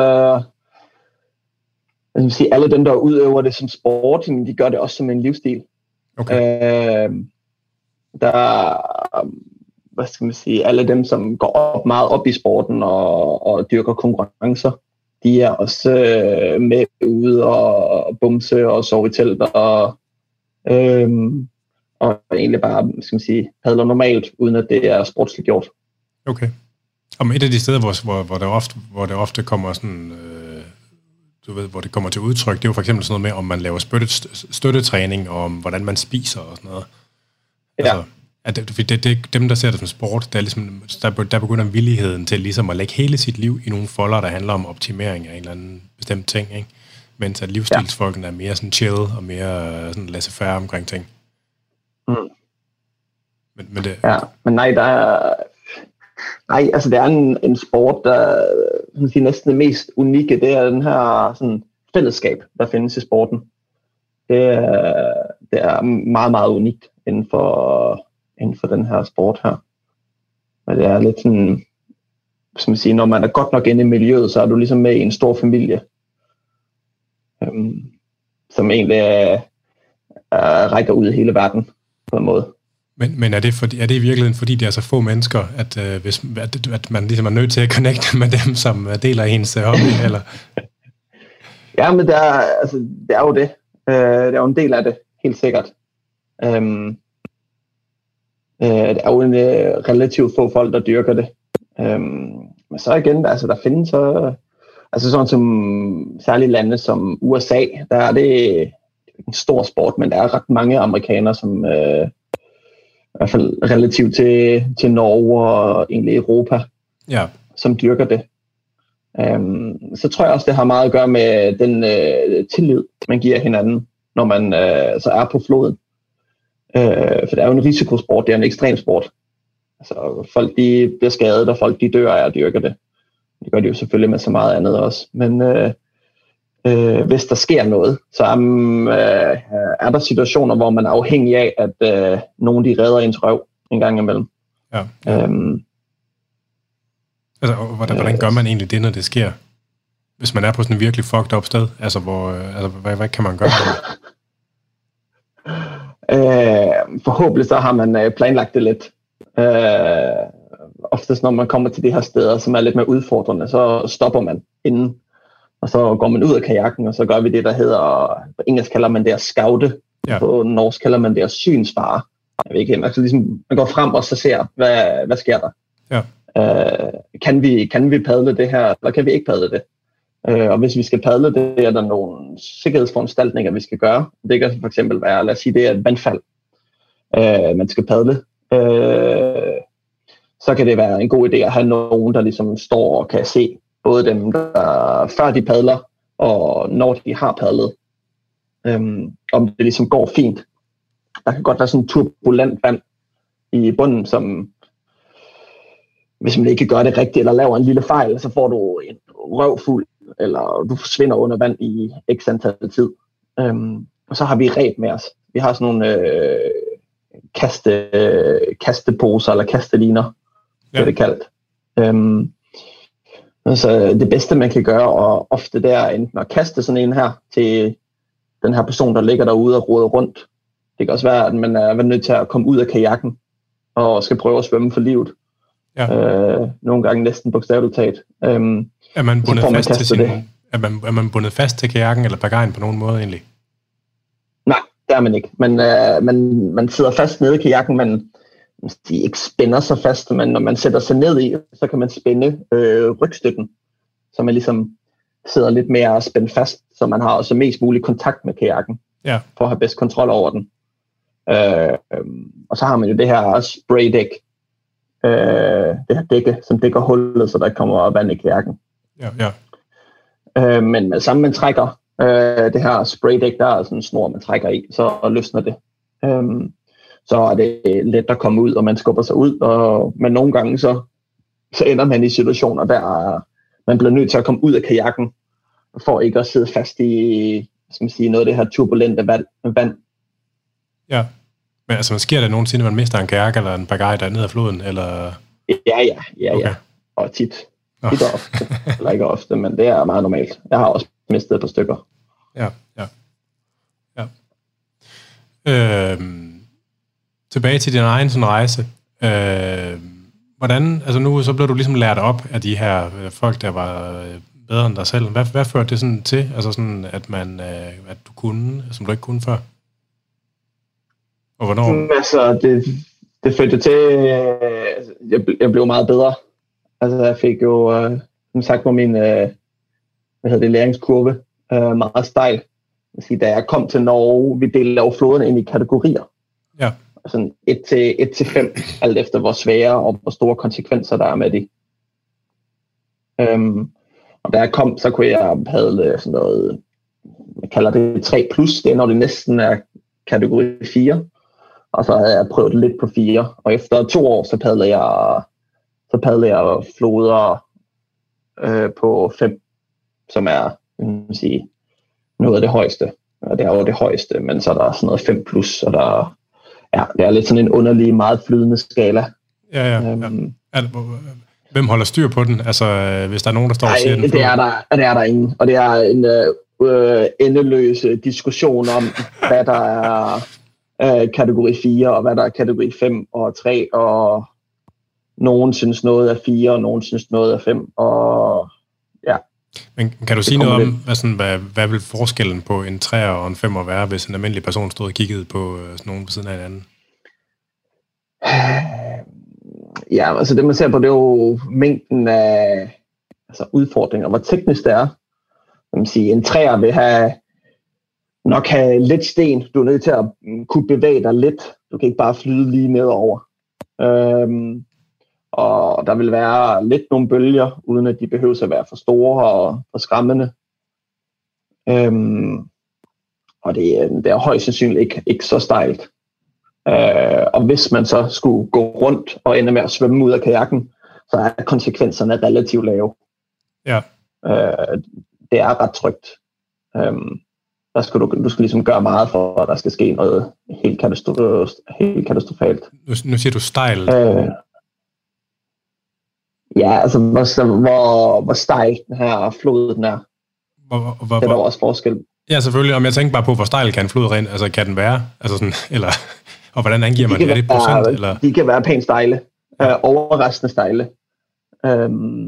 jeg vil sige, alle dem, der udøver det som sport, de gør det også som en livsstil. Okay. Øh, der hvad skal man sige, alle dem, som går op, meget op i sporten og, og dyrker konkurrencer, de er også øh, med ude og bumse og sove i telt og, øh, og egentlig bare, skal man sige, padler normalt, uden at det er sportsligt gjort. Okay. Og et af de steder, hvor, hvor, hvor, det, ofte, hvor det ofte kommer sådan, øh, du ved, hvor det kommer til udtryk, det er jo for eksempel sådan noget med, om man laver støtte, støttetræning, og om hvordan man spiser og sådan noget. Ja. Altså, at det, det, det, dem, der ser det som sport, der, er ligesom, der, der begynder villigheden til ligesom at lægge hele sit liv i nogle folder, der handler om optimering af en eller anden bestemt ting, ikke? Mens at livsstilsfolkene er mere sådan chill og mere sådan laissez-faire omkring ting. Mm. Men, men det, ja, men nej, der er, nej, altså det er en, en sport, der sådan sige, næsten det mest unikke, det er den her sådan, fællesskab, der findes i sporten. Det er, det er meget, meget unikt inden for, inden for den her sport her. Og det er lidt sådan, som man siger, når man er godt nok inde i miljøet, så er du ligesom med i en stor familie, øhm, som egentlig er, er, rækker ud i hele verden på en måde. Men, men er, det fordi, er det i virkeligheden, fordi det er så få mennesker, at, øh, hvis, at, at man ligesom er nødt til at connecte med dem, som deler ens hobby? Eller? Ja, men det er, altså, det er jo det. Øh, det er jo en del af det, helt sikkert. Øhm, øh, det er jo en øh, relativt få folk, der dyrker det. Øhm, men så igen, altså, der findes så, altså sådan som særlige lande som U S A, der er det en stor sport, men der er ret mange amerikanere, som øh, i hvert fald relativt til, til Norge og egentlig Europa, ja. Som dyrker det. Um, så tror jeg også, det har meget at gøre med den uh, tillid, man giver hinanden, når man uh, så er på floden. Uh, for det er jo en risikosport, det er en ekstrem sport. Altså, folk de bliver skadet, og folk de dør af at dyrke det. Det gør de jo selvfølgelig med så meget andet også. Men uh, uh, hvis der sker noget, så um, uh, er der situationer, hvor man er afhængig af, at uh, nogen de redder ens røv en gang imellem. Ja, ja. Um, Altså, hvordan, hvordan gør man egentlig det, når det sker? Hvis man er på sådan en virkelig fucked up sted? Altså, hvor, altså hvad, hvad kan man gøre? øh, forhåbentlig så har man planlagt det lidt. Øh, oftest når man kommer til de her steder, som er lidt mere udfordrende, så stopper man inden. Og så går man ud af kajakken, og så gør vi det, der hedder, på engelsk kalder man det at scoute. Ja. På norsk kalder man det at synsfare. Jeg ved ikke, altså ligesom, man går frem og så ser, hvad, hvad sker der? Ja. Uh, kan, vi, kan vi padle det her, eller kan vi ikke padle det? Uh, og hvis vi skal padle det, er der nogle sikkerhedsforanstaltninger, vi skal gøre. Det kan for eksempel være, lad os sige, det er et vandfald, uh, man skal padle. Uh, så kan det være en god idé at have nogen, der ligesom står og kan se både dem, der før de padler, og når de har padlet. Um, om det ligesom går fint. Der kan godt være sådan turbulent vand i bunden, som hvis man ikke gør det rigtigt, eller laver en lille fejl, så får du en røvfuld eller du forsvinder under vand i x antal tid. Øhm, og så har vi reb med os. Vi har sådan nogle øh, kaste, øh, kasteposer eller kasteliner, ja. Det er det kaldt. Øhm, altså det bedste man kan gøre, og ofte det er enten at kaste sådan en her til den her person, der ligger derude og roder rundt. Det kan også være, at man er nødt til at komme ud af kajakken og skal prøve at svømme for livet. Ja. Øh, nogle gange næsten bogstaveligt talt. Øhm, er man bundet fast til sin, er man, er man bundet fast til kajakken eller pagajen på nogen måde egentlig? Nej, det er man ikke. Man, øh, man, man sidder fast nede i kajakken, man de ikke spænder sig fast, men når man sætter sig ned i, så kan man spænde øh, rygstøtten, så man ligesom sidder lidt mere spændt fast, så man har også mest mulig kontakt med kajakken, ja. For at have bedst kontrol over den. Øh, øh, og så har man jo det her spraydæk, øh, det her dække, som dækker hullet, så der kommer vand i kajakken. Ja, ja. Øh, men med sammen man trækker øh, det her spraydæk, der er sådan en snor, man trækker i, så løsner det. Øh, så er det let at komme ud, og man skubber sig ud, og, men nogle gange så, så ender man i situationer, der man bliver nødt til at komme ud af kajakken, for ikke at sidde fast i skal man sige, noget af det her turbulente vand. vand. Ja, men altså, sker det nogensinde, at man mister en kajak eller en bagage der ned ad floden? Eller? Ja, ja, ja, okay. ja. Og tit. Tit og ofte. Eller ikke ofte, men det er meget normalt. Jeg har også mistet et par stykker. Ja, ja. ja. Øhm, tilbage til din egen sådan rejse. Øhm, hvordan, altså nu så blev du ligesom lært op af de her folk, der var bedre end dig selv. Hvad, hvad førte det sådan til, altså sådan, at man, øh, at du kunne, som du ikke kunne før? Og hvornår? Altså, det, det førte til, øh, jeg, jeg blev meget bedre. Altså, jeg fik jo, øh, som sagt, på min, øh, hvad hedder det, læringskurve, øh, meget stejl. Sige, da jeg kom til Norge, vi delte jo floderne ind i kategorier. Ja. Sådan et til et til fem, alt efter hvor svære og hvor store konsekvenser der er med det. Um, og da jeg kom, så kunne jeg padle sådan noget, jeg kalder det tre plus, det er når det næsten er kategori fire. Og så havde jeg prøvet lidt på fire, og efter to år, så padlede jeg, så padlede jeg floder øh, på fem, som er, kan man sige, noget af det højeste. Og det er jo det højeste, men så er der sådan noget fem plus, og der ja, det er lidt sådan en underlig, meget flydende skala. Ja, ja. Um, ja. Hvem holder styr på den? Altså, hvis der er nogen, der står nej, og siger den? det er, der, det er der ingen. Og det er en øh, endeløs diskussion om, hvad der er øh, kategori fire, og hvad der er kategori fem og tre, og nogen synes noget er fire, og nogen synes noget er fem, og ja. Men kan du sige noget om, hvad, sådan, hvad, hvad vil forskellen på en treer og en femmer være, hvis en almindelig person stod og kiggede på sådan nogen på siden af hinanden? Ja, altså det man ser på, det er jo mængden af altså udfordringer, hvor teknisk det er. Jeg vil sige, en treer vil have, nok have lidt sten. Du er nødt til at kunne bevæge dig lidt. Du kan ikke bare flyde lige nedover. Øhm, og der vil være lidt nogle bølger, uden at de behøver at være for store og for skræmmende. Øhm, og det, det er højst sandsynligt ikke, ikke så stejlt. Øh, og hvis man så skulle gå rundt og ende med at svømme ud af kajakken, så er konsekvenserne relativt lave. Ja. Øh, det er ret trygt. Øh, der skal du, du skal ligesom gøre meget for, at der skal ske noget helt, katastrof- helt katastrofalt. Nu, nu siger du stejl. Øh, ja, altså hvor, hvor, hvor stejl den her flod den er. Hvor, hvor, det er der også forskel. Ja, selvfølgelig. Om jeg tænker bare på, hvor stejl kan en flod rent, altså kan den være? Altså sådan, eller, og hvordan angiver man de det? Er det procent? Eller? De kan være pænt stejle. Ja. Øh, overraskende stejle. Øhm,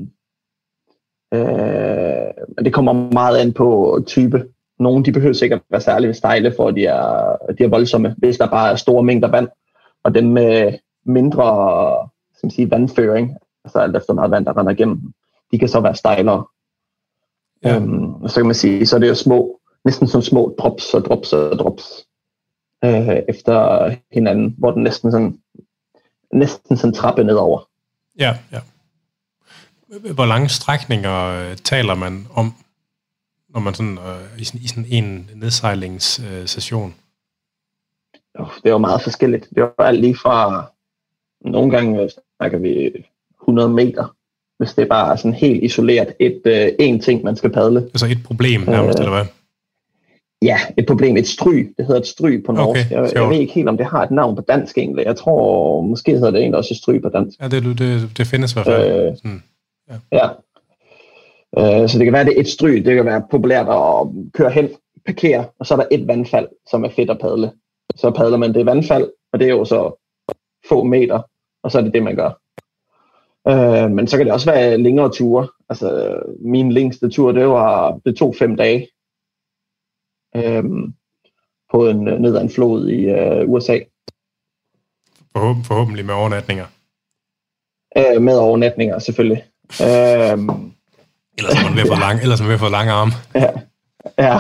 øh, det kommer meget an på type. Nogle de behøver sikkert være særligt stejle, for de er, de er voldsomme, hvis der bare er store mængder vand. Og dem med mindre skal man sige, vandføring, altså alt efter meget vand, der render igennem, de kan så være stejlere. Ja. Øhm, og så kan man sige, så er det jo små, næsten som små drops og drops og drops øh, efter hinanden, hvor den næsten sådan, næsten sådan trappe nedover. Ja, ja. Hvor lange strækninger øh, taler man om, når man sådan øh, i, sådan, i sådan en nedsejlingssession? Øh, det er jo meget forskelligt. Det er jo alt lige fra, nogle gange snakker vi hundrede meter, hvis det er bare sådan helt isoleret et øh, en ting, man skal padle. Altså et problem nærmest, øh, eller hvad? Ja, et problem, et stryg. Det hedder et stryg på norsk. Okay, jeg, jeg ved ikke helt, om det har et navn på dansk egentlig. Jeg tror, måske hedder det egentlig også et stryg på dansk. Ja, det, det, det findes i hvert fald. Øh, Sådan, ja. ja. Øh, så det kan være, det er et stryg. Det kan være populært at køre hen, parkere, og så er der et vandfald, som er fedt at padle. Så padler man det vandfald, og det er jo så få meter, og så er det det, man gør. Øh, men så kan det også være længere ture. Altså, min længste tur, det var, det tog fem dage. Øhm, på en, ned ad en flod i øh, U S A. Forhåb, forhåbentlig med overnatninger. Øh, med overnatninger, selvfølgelig. øhm, ellers er man ved at få lang, ellers er man ved at få lange arme. Ja. ja.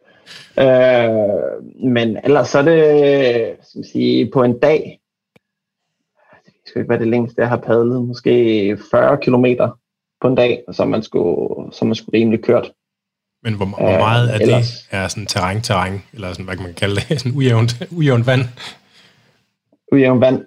Øh, men ellers så er det, skal vi sige, på en dag, det skal ikke være det længste, jeg har padlet, måske fyrre kilometer på en dag, så man skulle, så man skulle rimelig kørt. Men hvor, hvor meget af det er sådan terræn-terræn, eller sådan, hvad kan man kalde det, sådan ujævnt, ujævnt vand? Ujævnt vand?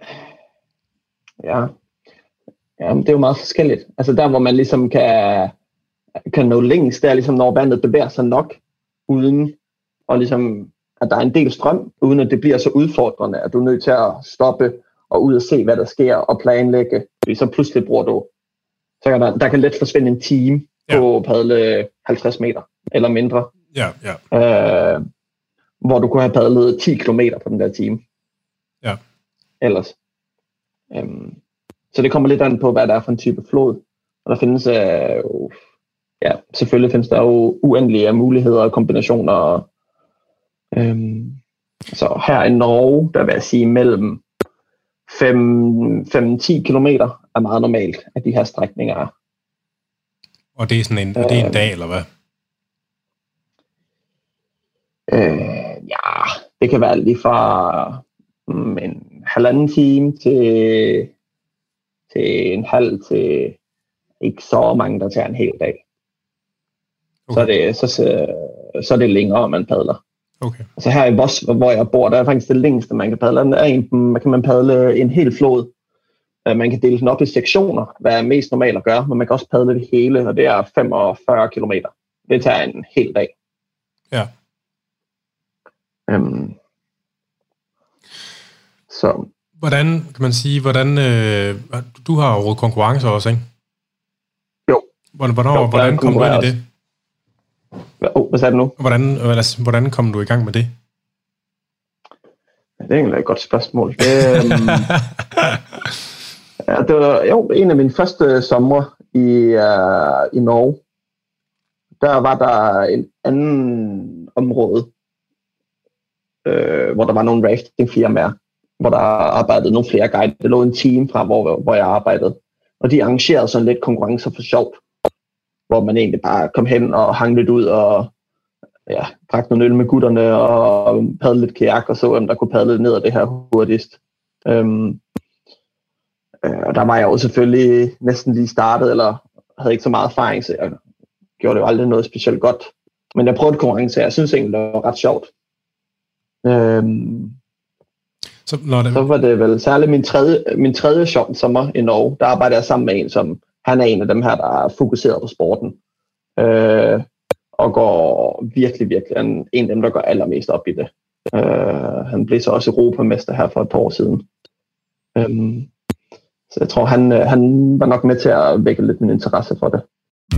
Ja. Ja, det er jo meget forskelligt. Altså der, hvor man ligesom kan, kan nå længst, det er ligesom, når vandet bevæger sig nok, uden og ligesom, at der er en del strøm, uden at det bliver så udfordrende, at du er nødt til at stoppe og ud og se, hvad der sker, og planlægge. Fordi så pludselig bruger du, så kan der, der kan let forsvinde en time på at padle halvtreds meter, eller mindre. Ja, ja. Øh, hvor du kunne have padlet ti kilometer på den der time. Ja. Ellers. Øhm, så det kommer lidt an på, hvad der er for en type flod. Og der findes øh, jo, ja, selvfølgelig findes der jo uendelige muligheder og kombinationer. Øhm, så her i Norge, der vil jeg sige, mellem fem til ti kilometer er meget normalt, at de her strækninger er. Og det er sådan en, øh, det er en dag, eller hvad? Øh, ja, det kan være lige fra mm, en halvanden time til, til en halv til ikke så mange, der tager en hel dag. Okay. Så, er det, så, så, så er det længere, man padler. Okay. Altså her i Voss, hvor jeg bor, der er faktisk det længste, man kan padle. Der er en, man kan man padle en hel flod. Man kan dele den op i sektioner, hvad er mest normalt at gøre, men man kan også padle det hele, og det er femogfyrre kilometer. Det tager en hel dag. Ja. Um, så. Hvordan, kan man sige, hvordan, øh, du har jo konkurrencer også, ikke? Jo. Hvornår, jo, hvordan kom du ind i det? Oh, hvad sagde du nu? Hvordan, hvordan kom du i gang med det? Det er egentlig et godt spørgsmål. Det, um, ja, det var jo en af mine første somre i, uh, i Norge. Der var der en anden område, øh, hvor der var nogle raftingfirmaer, hvor der arbejdede nogle flere guider. Det lå en team fra, hvor, hvor jeg arbejdede. Og de arrangerede sådan lidt konkurrencer for sjovt, hvor man egentlig bare kom hen og hang lidt ud og ja, drak nogle øl med gutterne og padlede lidt kajak og så, om der kunne padle ned ad det her hurtigst. Øhm, øh, og der var jeg jo selvfølgelig næsten lige startet, eller havde ikke så meget erfaring, så jeg gjorde det jo aldrig noget specielt godt. Men jeg prøvede konkurrence, og jeg synes egentlig, det var ret sjovt. Øhm, så, når det... så var det vel særligt min tredje, min tredje sjov sommer i Norge. Der arbejdede jeg sammen med en, som han er en af dem her, der er fokuseret på sporten. Øh, og går virkelig, virkelig en, en af dem, der går allermest op i det. Øh, han blev så også europamester her for et par år siden. Øhm, så jeg tror, han, han var nok med til at vække lidt min interesse for det.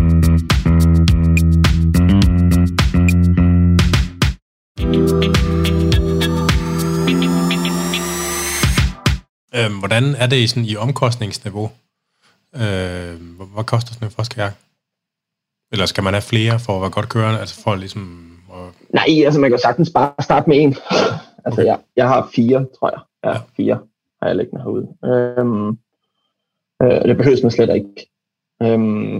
Øhm, hvordan er det sådan i omkostningsniveau? Øh, hvad, hvad koster sådan en frostkajak? Eller skal man have flere for at være godt kørende? Altså for ligesom... At... Nej, altså man kan jo sagtens bare starte med en. Altså okay. jeg, jeg har fire, tror jeg. Ja, ja. fire har jeg liggende herude. Øhm, øh, det behøves man slet ikke. Øhm,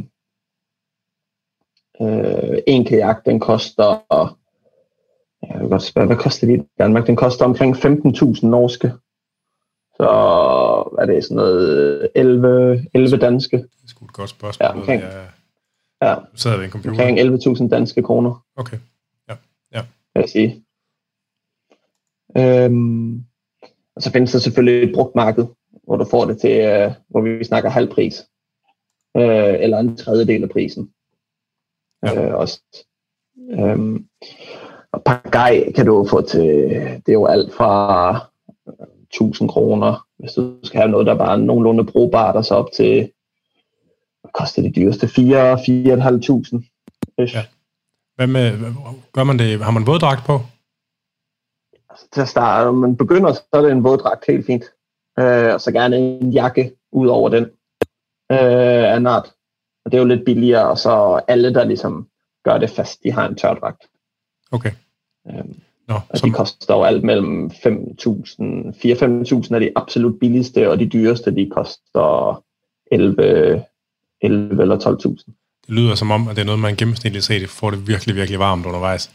øh, en kajak, den koster... Jeg vil godt spørge, hvad koster det i Danmark? Den koster omkring femten tusind norske. Så er det sådan noget elleve, elleve danske. Det er sgu et godt spørgsmål. Ja, omkring, jeg, ja, sidder ved en computer. Omkring elleve tusind danske kroner. Okay, ja. ja. Vil jeg sige. Øhm, og så findes der selvfølgelig et brugt marked, hvor du får det til, uh, hvor vi snakker halv pris. øh, eller en tredjedel af prisen. Ja. Øh, også. Øhm, og Pagaj kan du få til, det er jo alt fra tusind kroner, hvis du skal have noget, der bare er nogenlunde brugbart, og så op til, hvad koster det dyreste? fire, fire og et tusind. Ja. Hvad med, gør man det, har man våddragt på? Altså, til at starte, når man begynder, så er det en våddragt helt fint. Øh, og så gerne en jakke ud over den øh, af nart. Og det er jo lidt billigere, og så alle, der ligesom gør det fast, de har en tørdragt. Okay. Øhm, Nå, og som... de koster jo alt mellem fem tusind, fire til fem tusind er de absolut billigste, og de dyreste, de koster elleve, elleve eller tolv tusind. Det lyder som om, at det er noget, man gennemsnitligt set får det virkelig, virkelig varmt undervejs.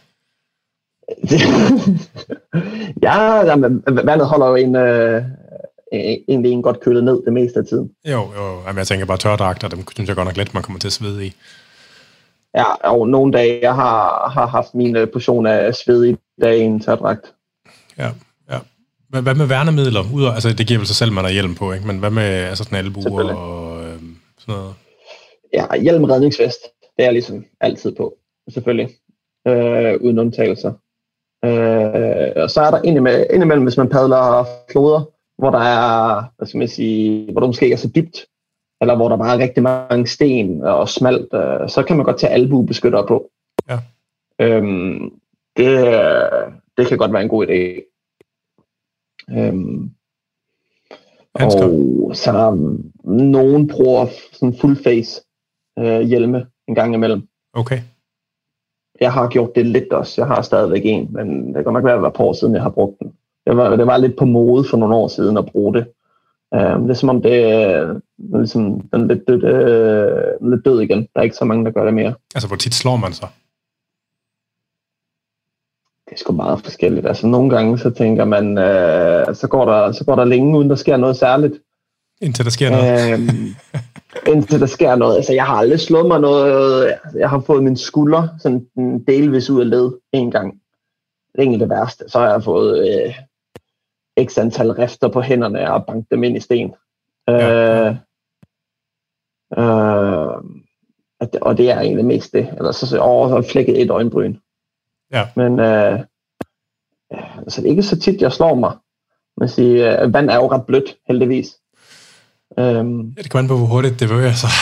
Ja, jamen, vandet holder jo en, øh, egentlig en godt kølet ned det meste af tiden. Jo, jo. Jamen, jeg tænker bare tørdragter, dem synes jeg godt nok let, man kommer til at svede i. Ja, og nogle dage, jeg har, har haft min portion af sved i dag i en tørdragt. Ja, ja. Hvad, hvad med værnemidler? Udover, altså, det giver vel sig selv, man har hjelm på, ikke? Men hvad med altså, sådan albuer og øh, sådan noget? Ja, hjelm, redningsvest, det er jeg ligesom altid på, selvfølgelig. Øh, uden undtagelser. Øh, og så er der indimellem, indimellem, hvis man padler floder, hvor der er, hvad skal man sige, hvor der måske ikke er så dybt, eller hvor der bare er rigtig mange sten og smalt, øh, så kan man godt tage albuebeskyttere på. Ja. Øhm, det, det kan godt være en god idé. Øhm, og så er der nogen bruger sådan full face øh, hjelme en gang imellem. Okay. Jeg har gjort det lidt også. Jeg har stadigvæk en, men det kan nok være, at det var et par år siden, jeg har brugt den. Det var, det var lidt på mode for nogle år siden at bruge det. Um, det er som om, det er ligesom, den er lidt død, øh, lidt død igen. Der er ikke så mange, der gør det mere. Altså, hvor tit slår man så? Det er sgu meget forskelligt. Altså, nogle gange, så tænker man, øh, så, går der, så går der længe, uden der sker noget særligt. Indtil der sker noget? Um, indtil der sker noget. Altså, jeg har aldrig slået mig noget. Jeg har fået min skulder sådan delvis ud af led en gang. Det er egentlig det værste. Så har jeg fået øh, x antal rifter på hænderne og banket dem ind i sten. Ja. Øh, øh, og det er egentlig mest det. Eller så, så, åh, så har jeg flækket et øjenbryn. Ja. Men øh, altså, det er ikke så tit, jeg slår mig. Man siger, øh, vand er jo ret blødt, heldigvis. Um, ja, det kommer an på, hvor hurtigt det bevæger sig.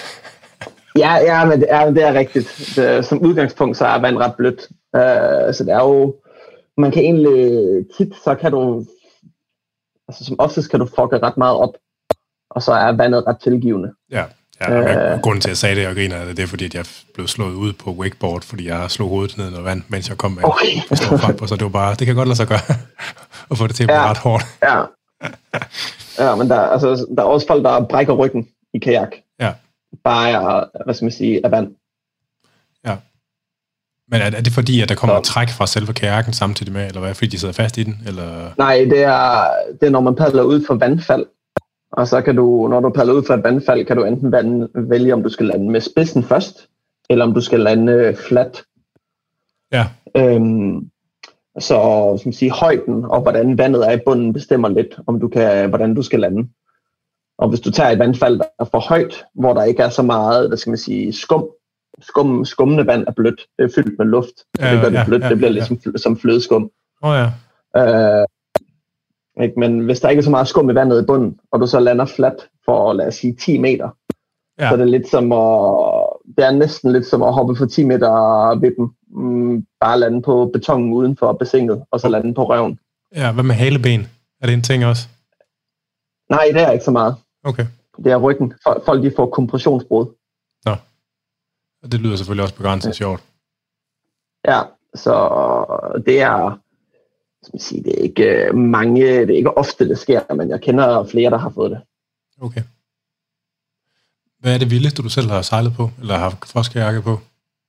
ja, ja, men det er, det er rigtigt. Det, som udgangspunkt, så er vand ret blødt. Uh, så det er jo... Man kan egentlig tit, så kan du... Altså som oftest kan du fucke ret meget op, og så er vandet ret tilgivende. Ja, ja uh, grunden til, at jeg sagde det og griner, det er fordi, at jeg blev slået ud på wakeboard, fordi jeg slog hovedet ned i vand, mens jeg kom med okay. for stor fart på, så det var bare... Det kan godt lade sig gøre at få det til at blive ja, ret hårdt. Ja. Ja, men der, altså, der er også folk, der brækker ryggen i kajak. Ja. Bare er, hvad skal man sige, af vand. Ja. Men er, er det fordi, at der kommer så. Træk fra selve kajakken samtidig med, eller hvad? Fordi de sidder fast i den? Eller? Nej, det er, det er, når man padler ud for vandfald. Og så kan du, når du padler ud for et vandfald, kan du enten vande, vælge, om du skal lande med spidsen først, eller om du skal lande flat. Ja. Øhm, Så som man siger, højden og hvordan vandet er i bunden bestemmer lidt, om du kan, hvordan du skal lande. Og hvis du tager et vandfald, der er for højt, hvor der ikke er så meget, hvad skal man sige, skum, skum skummende vand er blødt. Det er fyldt med luft, så ja, det gør det ja, blødt. Ja, det bliver ja. ligesom som flødeskum. Åh oh, ja. Øh, ikke? Men hvis der ikke er så meget skum i vandet i bunden, og du så lander flat for, lad os sige, ti meter, ja. Så er det lidt som at, det er næsten lidt som at hoppe for ti meter ved dem. Mm, bare lande på betongen uden for bassinet, og så lande på røven. Ja, hvad med haleben? Er det en ting også? Nej, det er ikke så meget. Okay. Det er ryggen. Folk, de får kompressionsbrud. Nå. Og det lyder selvfølgelig også begrænset ja. Sjovt. Ja, så det er, skal man sige, det er ikke mange, det er ikke ofte, det sker, men jeg kender flere, der har fået det. Okay. Hvad er det vildeste, du selv har sejlet på, eller har frostkajakke på?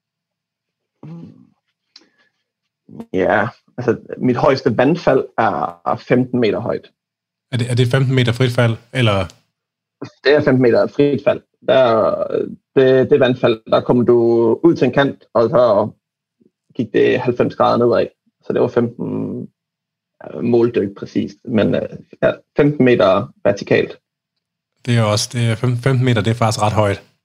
Ja, altså mit højeste vandfald er femten meter højt. Er det, er det femten meter frit fald, eller? Det er femten meter frit fald. Der, det, det vandfald, der kommer du ud til en kant, og så gik det halvfems grader nedad. Så det var femten målte ikke præcist, men ja, femten meter vertikalt. Det er også, det er femten meter, det er faktisk ret højt.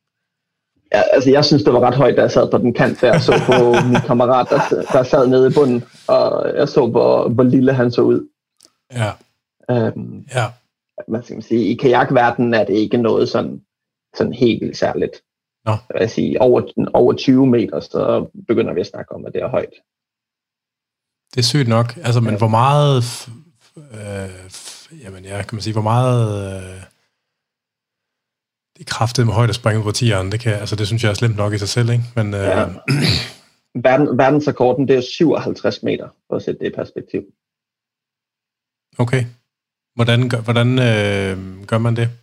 Ja, altså jeg synes, det var ret højt, da jeg sad på den kant der, og så på min kammerat, der, der sad nede i bunden, og jeg så, hvor, hvor lille han så ud. Ja. Øhm, ja. Hvad skal man sige, i kajakverdenen er det ikke noget sådan, sådan helt vildt særligt. Nå. Jeg vil sige, over, over tyve meter, så begynder vi at snakke om, at det er højt. Det er sygt nok. Altså, men ja. hvor meget... F- øh, f- jamen, ja, kan man sige, hvor meget... Øh, det er kraftigt med højde at springe på tieren. Det, kan, altså, det synes jeg er slemt nok i sig selv, ikke? Men, øh, ja. Verden, verdensrekorden, det er syvoghalvtreds meter, for at sætte det i perspektiv. Okay. Hvordan, gør, hvordan øh, gør man det?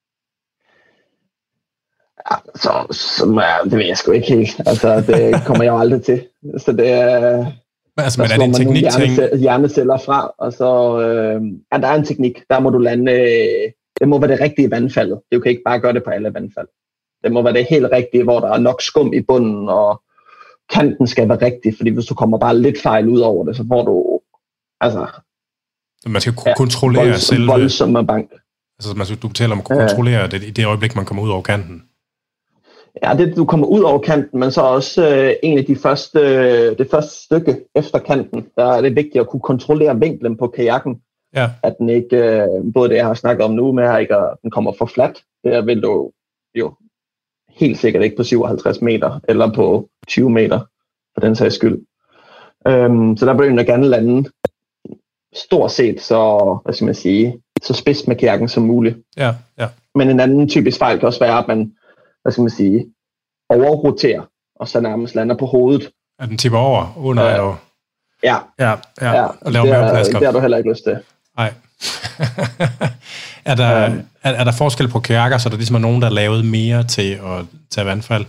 Ja, så, så det ved jeg sgu ikke helt. Altså, det kommer jeg jo aldrig til. Så det er... Men, altså, men er det en teknik ting? Hjerneceller, hjerneceller fra, og så... Øh, ja, der er en teknik. Der må du lande... Øh, det må være det rigtige vandfaldet. Du kan ikke bare gøre det på alle vandfald. Det må være det helt rigtige, hvor der er nok skum i bunden, og kanten skal være rigtig, fordi hvis du kommer bare lidt fejl ud over det, så får du... Altså... Man skal kunne ja, kontrollere voldsom, selve... Voldsomme bank. Altså, man skal, du betaler om at kunne kontrollere det i det øjeblik, man kommer ud over kanten. Ja, det du kommer ud over kanten, men så også øh, en af de første, øh, det første stykke efter kanten, der er det vigtigt at kunne kontrollere vinklen på kajakken. Ja. At den ikke, øh, både det jeg har snakket om nu med, at ikke, at den kommer for fladt. Det vil du jo helt sikkert ikke på syvoghalvtreds meter, eller på tyve meter, for den sags skyld. Øhm, så der bør man gerne lande stort set så, hvad skal man sige, så spids med kajakken som muligt. Ja, ja. Men en anden typisk fejl kan også være, at man, hvad skal man sige, overroterer, og så nærmest lander på hovedet. At den tipper over, under øh, eller... Ja, ja, ja. ja. Og laver det, mere er, det har du heller ikke lyst til. Nej. er, der, um, er, er der forskel på kajakker, så der ligesom er nogen, der er lavet mere til at tage vandfald?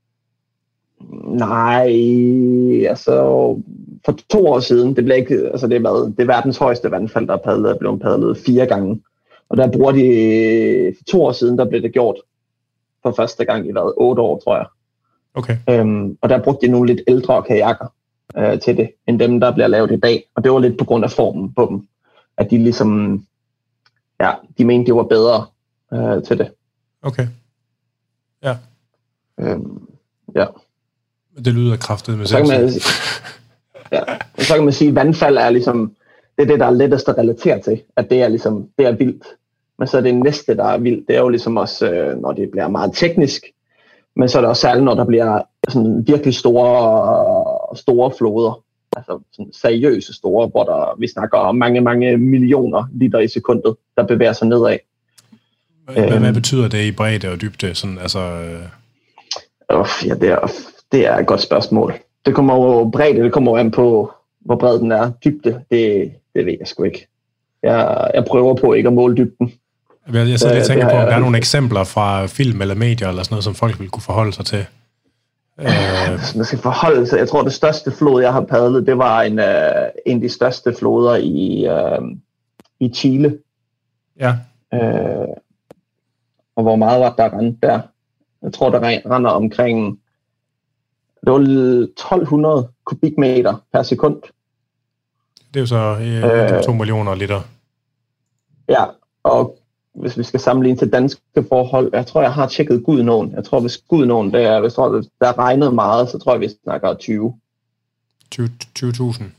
Nej, altså for to år siden, det blev ikke, altså det er, været, det er verdens højeste vandfald, der er padlet, er blevet padlet fire gange. Og der bruger de, for to år siden, der blev det gjort for første gang i hvad, otte år, tror jeg. Okay. Øhm, og der brugte de nogle lidt ældre kajakker øh, til det, end dem, der bliver lavet i dag. Og det var lidt på grund af formen på dem, at de ligesom, ja, de mente, de var bedre øh, til det. Okay. Ja. Øhm, ja. Det lyder kraftigt med så kan man, ja, så kan man sige, at vandfald er ligesom, det er det, der er lettest at relatere til, at det er ligesom, det er vildt. Men så er det næste, der er vildt, det er jo ligesom også, øh, når det bliver meget teknisk, men så er det også særligt, når der bliver sådan virkelig store, store floder, altså sådan seriøse store, hvor der, vi snakker om mange, mange millioner liter i sekundet, der bevæger sig nedad. Hvad, æm, hvad betyder det i bredde og dybde? Sådan, altså, øh... øh, ja, det er, det er et godt spørgsmål. Det kommer jo bredde, det kommer jo an på, hvor bred den er. Dybde, det, det ved jeg sgu ikke. Jeg, jeg prøver på ikke at måle dybden. Jeg, jeg sidder lige og tænker på, om der er nogle eksempler fra film eller medier, eller sådan noget, som folk vil kunne forholde sig til. Øh... Man skal forholde sig. Jeg tror, det største flod, jeg har padlet, det var en, uh, en af de største floder i, uh, i Chile. Ja. Uh, og hvor meget var der rent der? Jeg tror, der render omkring det var tolv hundrede kubikmeter per sekund. Det er jo så øh, to millioner liter. Ja, og hvis vi skal sammenligne til danske forhold, jeg tror, jeg har tjekket Gudenåen. Jeg tror, hvis Gudenåen, der, hvis der er regnet meget, så tror jeg, vi snakker tyve. tyve tusind?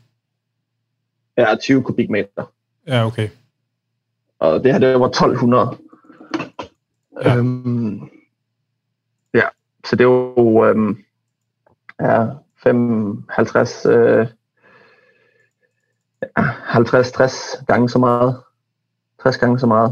Ja, tyve kubikmeter. Ja, okay. Og det her, det var tolv hundrede. Ja, øhm, ja. Så det er jo øhm, ja, femoghalvtreds, øh, halvtreds tres gange så meget. tres gange så meget.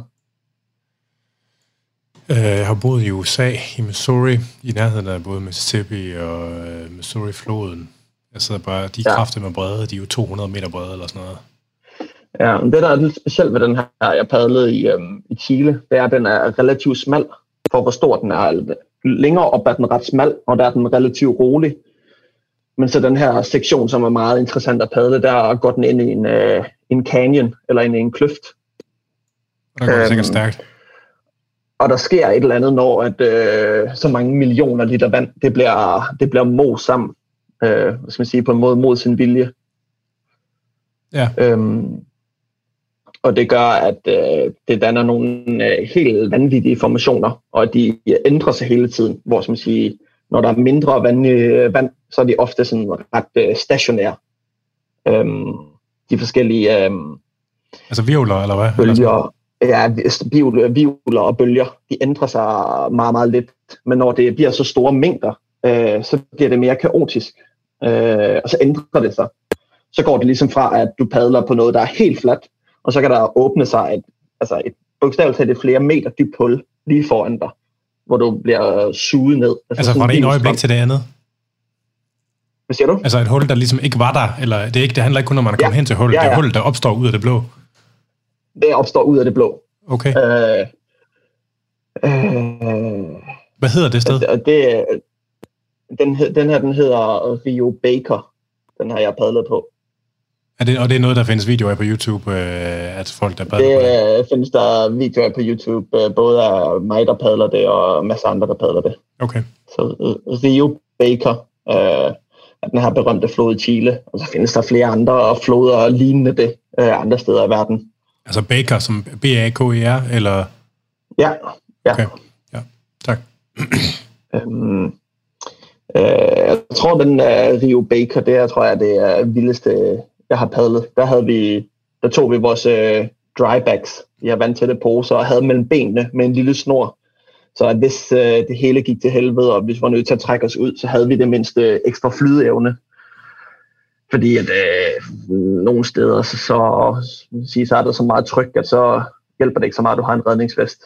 Jeg har boet i U S A, i Missouri, i nærheden af både Mississippi og uh, Missouri-floden. Jeg sidder bare, de er ja. kraftigt med brede, de er jo to hundrede meter brede eller sådan noget. Ja, men det der er lidt specielt ved den her, jeg padlede i, øhm, i Chile, det er, at den er relativt smal, for hvor stor den er. Længere op er den ret smal, og der er den relativt rolig. Men så den her sektion, som er meget interessant at padle, der går den ind i en, øh, en canyon, eller ind i en kløft. Og der går det øhm, sikkert stærkt. Og der sker et eller andet, når at, øh, så mange millioner liter vand, det bliver, det bliver mos sammen, øh, hvad skal man sige, på en måde mod sin vilje. Ja. Øhm, og det gør, at øh, det danner nogle øh, helt vanvittige formationer, og at de ændrer sig hele tiden, hvor som man siger, når der er mindre vand, øh, vand så er de ofte sådan ret øh, stationære. Øhm, de forskellige øhm, altså virvler, eller hvad? bølger, ja, virvler og bølger, de ændrer sig meget, meget lidt. Men når det bliver så store mængder, øh, så bliver det mere kaotisk. Øh, og så ændrer det sig. Så går det ligesom fra, at du padler på noget, der er helt fladt, og så kan der åbne sig et, altså et bogstaveligt talt et flere meter dybt hul lige foran dig, hvor du bliver suget ned. Altså, altså fra det ene øjeblik til det andet? Hvad siger du? Altså et hul, der ligesom ikke var der, eller det, er ikke, det handler ikke kun om, man er kommet ja. hen til hul, ja, ja. Det er hul, der opstår ud af det blå? Det opstår ud af det blå. Okay. Øh, øh, Hvad hedder det sted? Det, det, den, den her, den hedder Rio Baker. Den har jeg padlet på. Er det, og det er noget, der findes videoer på YouTube, øh, at folk, der padler det, på det? Det findes der videoer på YouTube, øh, både af mig, der padler det, og masser andre, der padler det. Okay. Så uh, Rio Baker øh, er den her berømte flod i Chile, og så findes der flere andre floder lignende det øh, andre steder i verden. Altså Baker som B A K E R, eller? Ja, ja. Okay, ja, tak. øhm, øh, jeg tror, den uh, Rio Baker, det er, tror jeg, det er vildeste, jeg har padlet. Der havde vi, der tog vi vores uh, dry bags, de her vandtætte poser, og havde mellem benene med en lille snor. Så at hvis uh, det hele gik til helvede, og hvis vi var nødt til at trække os ud, så havde vi det mindste ekstra flydeevne. Fordi at øh, nogle steder, så, så, så er der så meget tryk, at så hjælper det ikke så meget, at du har en redningsvest.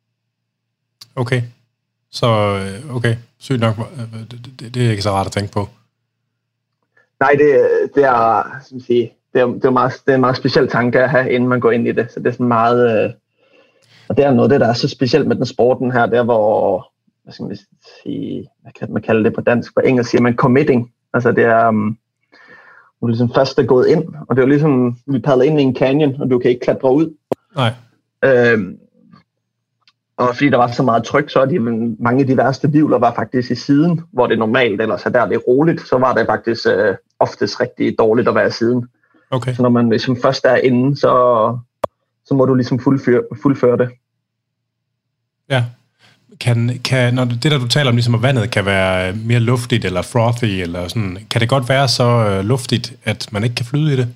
Okay. Så, okay. Sygt nok. Det, det, det er ikke så rart at tænke på. Nej, det, det er, som sige, det er, det er, meget, det er en meget speciel tanke at have, inden man går ind i det. Så det er sådan meget... Øh, og det er noget, det der er så specielt med den sporten her, der hvor... Hvad skal man sige... Hvad kan man kalde det på dansk? På engelsk siger man committing. Altså det er... Um, du er ligesom først er gået ind, og det er jo ligesom, vi padler ind i en canyon, og du kan ikke klatre ud. Nej. Øhm, og fordi der var så meget tryk, så er de, mange af de værste hvirvler var faktisk i siden, hvor det normalt, ellers er der det er roligt, så var det faktisk øh, oftest rigtig dårligt at være i siden. Okay. Så når man ligesom først er inde, så, så må du ligesom fuldføre, fuldføre det. Ja. Kan, kan, når det der, du taler om, ligesom at vandet kan være mere luftigt eller frothy, eller sådan, kan det godt være så uh, luftigt, at man ikke kan flyde i det?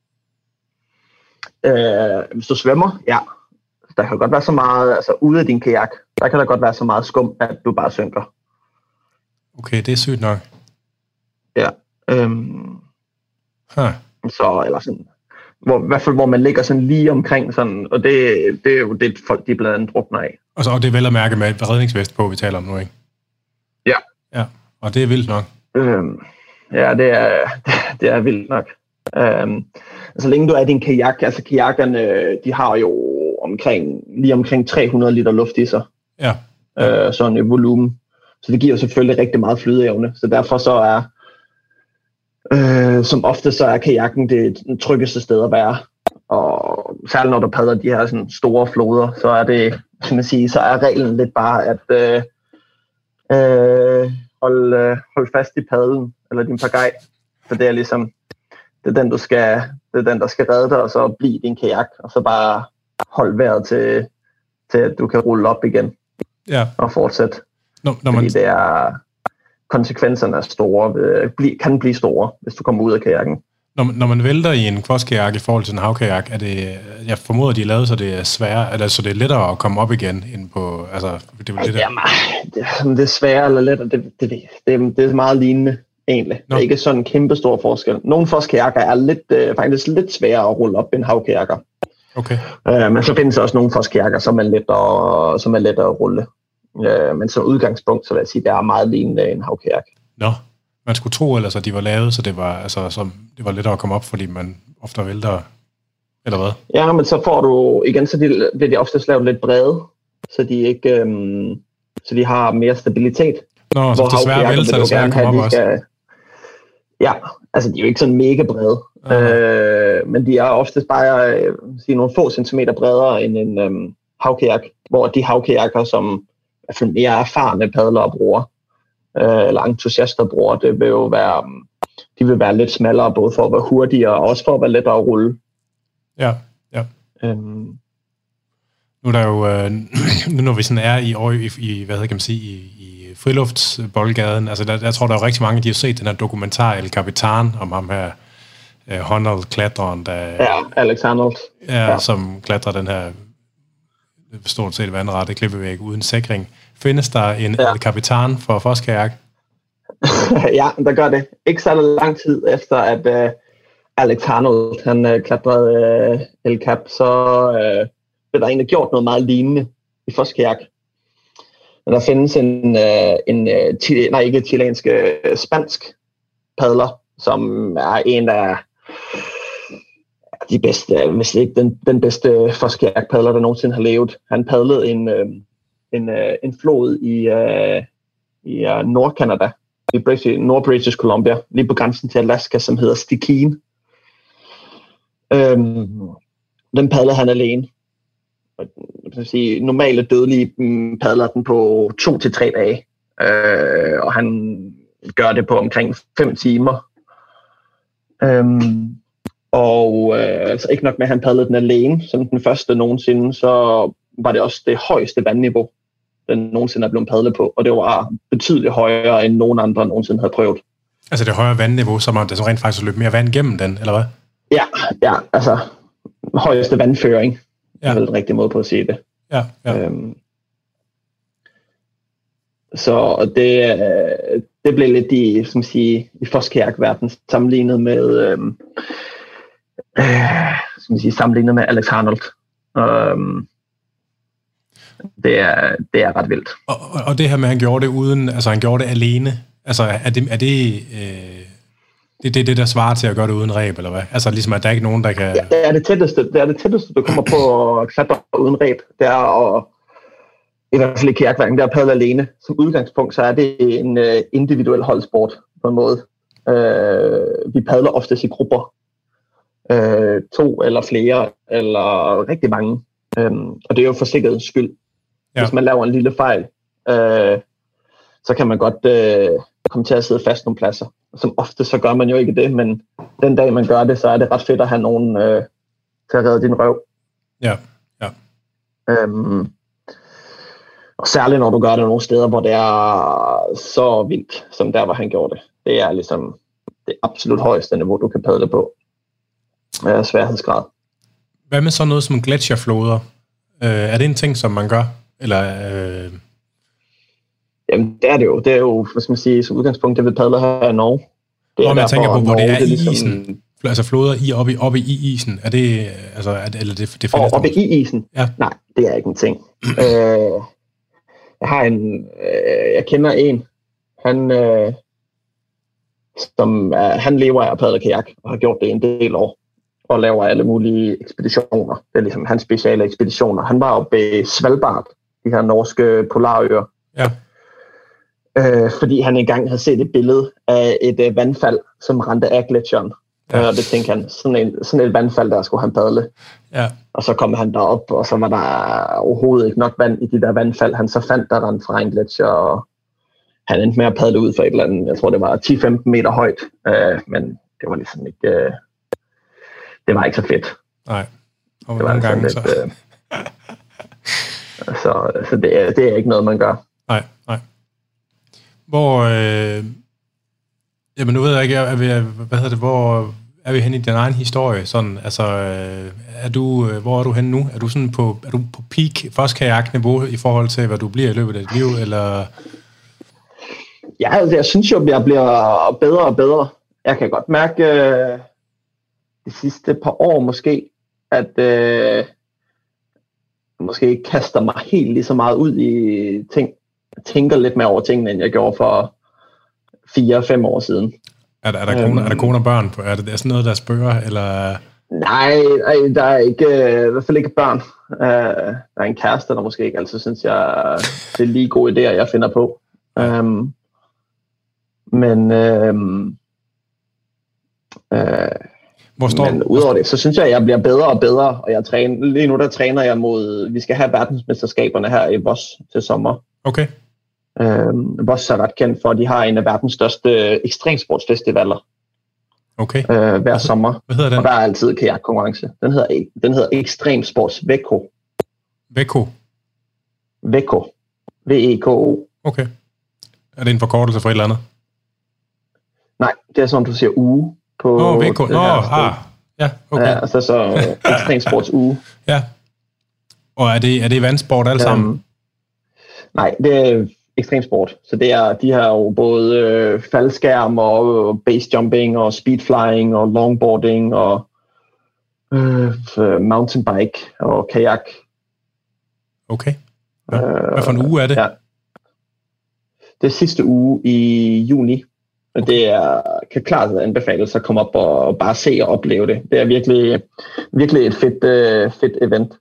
Øh, hvis du svømmer, ja. Der kan godt være så meget, altså ude af din kajak, der kan der godt være så meget skum, at du bare synker. Okay, det er sygt nok. Ja. Øhm, huh. Så, eller sådan, hvor, i hvert fald hvor man ligger sådan lige omkring sådan, og det, det er jo det, folk de blandt andet drukner af. Og så og det er vel at mærke med et redningsvest på, vi taler om nu, ikke? Ja. Ja, og det er vildt nok. Øhm, ja, det er, det er vildt nok. Øhm, altså længe du er i din kajak, altså kajakkerne, de har jo omkring, lige omkring tre hundrede liter luft i sig. Ja. ja. Øh, sådan et volumen. Så det giver selvfølgelig rigtig meget flydeevne. Så derfor så er, øh, som ofte så er kajakken det tryggeste sted at være. Og særligt når du padler de her sådan store floder, så er det, som man siger, så er reglen lidt bare at øh, øh, holde, øh, holde fast i padlen, eller din pagaj. Så det er ligesom, det er den, du skal, det er den, der skal redde dig, og så blive din kajak, og så bare holde vejret til, til at du kan rulle op igen. Ja. Og fortsætte. Når, når man... Fordi det er, konsekvenserne er store, kan blive store, hvis du kommer ud af kajakken. Når, når man vælter i en kvostkajak i forhold til en havkajak, er det, jeg formoder, de er lavet, så det er sværere, eller så det er lettere at komme op igen end på, altså, det er lidt... Jamen, det, det er sværere eller lettere, det, det, det, det, det er meget lignende, egentlig. Nå. Det er ikke sådan en kæmpe stor forskel. Nogle kvostkajakker er lidt, øh, faktisk lidt sværere at rulle op end havkajakker. Okay. Øh, men så findes der også nogle kvostkajakker, som er lettere, som er lettere at rulle. Øh, men som udgangspunkt, så vil jeg sige, det er meget lignende en havkajak. Nå. Man skulle tro ellers, at de var lavet, så det var, altså, så det var lettere at komme op, fordi man ofte vælter, eller hvad? Ja, men så får du, igen, så de, bliver de oftest lavet lidt brede, så de ikke, øhm, så de har mere stabilitet. Nå, så det er svært at vælte, så det er svært at komme op også. Skal, ja, altså de er jo ikke sådan mega brede, øh, men de er oftest bare øh, sige, nogle få centimeter bredere end en øhm, havkajak, hvor de havkajakker, som i hvert fald mere erfarne padlere bruger, eller entusiaster bruger, det vil jo være, de vil være lidt smallere, både for at være hurtigere, og også for at være lettere at rulle. Ja, ja. Øhm. Nu er der jo, øh, nu når vi sådan er i, i, i hvad kan man sige, i, i friluftsboldgaden. Altså, der, jeg tror, der er rigtig mange, de har set den her dokumentar, El Capitan, om ham her, uh, Honnold-klatreren, der... Ja, Alex Honnold. Ja, ja, som klatrer den her stort set vandrette klippevæg uden sikring. Findes der en ja. El Capitan for foskajak? Ja, der gør det. Ikke så lang tid efter, at uh, Alex Honnold, han uh, klatrede uh, El Cap, så uh, blev der egentlig gjort noget meget lignende i foskajak. Der findes en, uh, en uh, nej, ikke chilensk, uh, spansk padler, som er en af de bedste, hvis ikke den, den bedste foskajak-padler, der nogensinde har levet. Han padlede en, uh, en, uh, en flod i, uh, i uh, Nordkanada, i British, Nord-British Columbia, lige på grænsen til Alaska, som hedder Stikine. Øhm, den padler han alene. Sige, normale dødelige padler den på to til tre dage, øh, og han gør det på omkring fem timer. Øhm, og øh, altså ikke nok med, at han padlede den alene, som den første nogensinde, så var det også det højeste vandniveau, den nogensinde er blevet padlet på, og det var betydeligt højere, end nogen andre nogensinde havde prøvet. Altså det højere vandniveau, så man der rent faktisk løb mere vand gennem den, eller hvad? Ja, ja, altså højeste vandføring. Ja. Det er vel den rigtige måde på at sige det. Ja, ja. Øhm, så det, det blev lidt i, som sige, i foskajak-verden sammenlignet med, øhm, øh, som sige, sammenlignet med Alex Honnold. Øhm, det, er, det er ret vildt. Og, og det her med, at han gjorde det uden, altså han gjorde det alene, altså er det, er det øh... Det, det er det, der svarer til at gøre det uden reb, eller hvad? Altså ligesom, at der er ikke nogen, der kan... Ja, det er det tætteste, det er det tætteste, du kommer på at klatre uden reb. Det er at, i hvert fald i kajakværken, det er at padle alene. Som udgangspunkt, så er det en uh, individuel holdsport på en måde. Uh, vi padler oftest i grupper. Uh, to eller flere, eller rigtig mange. Um, og det er jo for sikkerhedens skyld. Ja. Hvis man laver en lille fejl, uh, så kan man godt uh, komme til at sidde fast nogle pladser. Som ofte så gør man jo ikke det, men den dag man gør det, så er det ret fedt at have nogen øh, til at redde din røv. Ja, ja. Øhm, og særligt når du gør det nogle steder, hvor det er så vildt, som der, hvor han gjorde det. Det er ligesom det absolut højeste niveau, du kan padle på. Øh, sværhedsgrad. Hvad med sådan noget som gletsjerfloder? Øh, er det en ting, som man gør? Eller... Øh... Jamen, det er det jo. Det er jo, hvad skal man sige, som udgangspunkt, det vi padler her i Norge. Det er og man tænker på, hvor Norge, det er i ligesom, isen. Altså floder i oppe, oppe i isen. Er det, altså, er det, eller det, det og oppe i isen? Ja. Nej, det er ikke en ting. øh, jeg har en, øh, jeg kender en, han, øh, som, øh, han lever af at padle kajak, og har gjort det en del år, og laver alle mulige ekspeditioner. Det er ligesom hans speciale ekspeditioner. Han var oppe i Svalbard, de her norske polarøer. Ja. Øh, fordi han engang havde set et billede af et øh, vandfald, som rendte af gletsjeren. Ja. Og det tænkte han, sådan, en, sådan et vandfald, der skulle han padle. Ja. Og så kom han derop, og så var der overhovedet ikke nok vand i de der vandfald. Han så fandt der rendte fra en gletsjer, og han endte med at padle ud for et eller andet, jeg tror det var ti til femten meter højt. Øh, men det var ligesom ikke, øh, det var ikke så fedt. Nej, og det var nogle gange lidt, så. Øh, så så det, er, det er ikke noget, man gør. Nej, nej. Hvor, øh, jamen nu ved jeg ikke, er vi, hvad hedder det, hvor er vi henne i din egen historie? Sådan, altså, øh, er du, hvor er du henne nu? Er du sådan på, er du på peak foskajak-niveau i forhold til, hvad du bliver i løbet af dit liv, eller? Ja, altså, jeg synes jo, at jeg bliver bedre og bedre. Jeg kan godt mærke øh, de sidste par år måske, at øh, jeg måske ikke kaster mig helt lige så meget ud i ting. Jeg tænker lidt mere over tingene, end jeg gjorde for fire fem år siden. Er der, er der, kone, um, er der kone og børn på? Er det, er sådan noget, der spørger? Eller? Nej, nej, der er ikke, i hvert fald ikke børn. Uh, der er en kæreste, der måske ikke altid synes, jeg, det er lige gode idéer, jeg finder på. Um, men um, uh, Hvor står men udover det, så synes jeg, at jeg bliver bedre og bedre. Og jeg træner, lige nu der træner jeg mod, vi skal have verdensmesterskaberne her i Voss til sommer. Okay. Øh, Voss er ret kendt for, at de har en af verdens største ekstremsportsfestivaler. Okay. Øh, hver sommer. Hvad hedder den? Og der er altid kajakkonkurrence. Den hedder, den hedder Ekstremsports Veko. Veko? Veko. V E K O. Okay. Er det en forkortelse for et eller andet? Nej, det er sådan, du siger uge på Nå, V K. det Nå, her ah, ja, okay. Ja, altså så ekstremsports uge. Ja. Og er det, er det vandsport alle sammen? Um, nej, det er ekstremsport. Så det er, de har jo både øh, faldskærm og base jumping og speedflying og longboarding og øh, mountainbike og kajak. Okay. Ja. Hvad for en uge er det? Ja. Det er sidste uge i juni. Og det er, kan klart anbefales at komme op og bare se og opleve det. Det er virkelig, virkelig et fedt, øh, fedt event.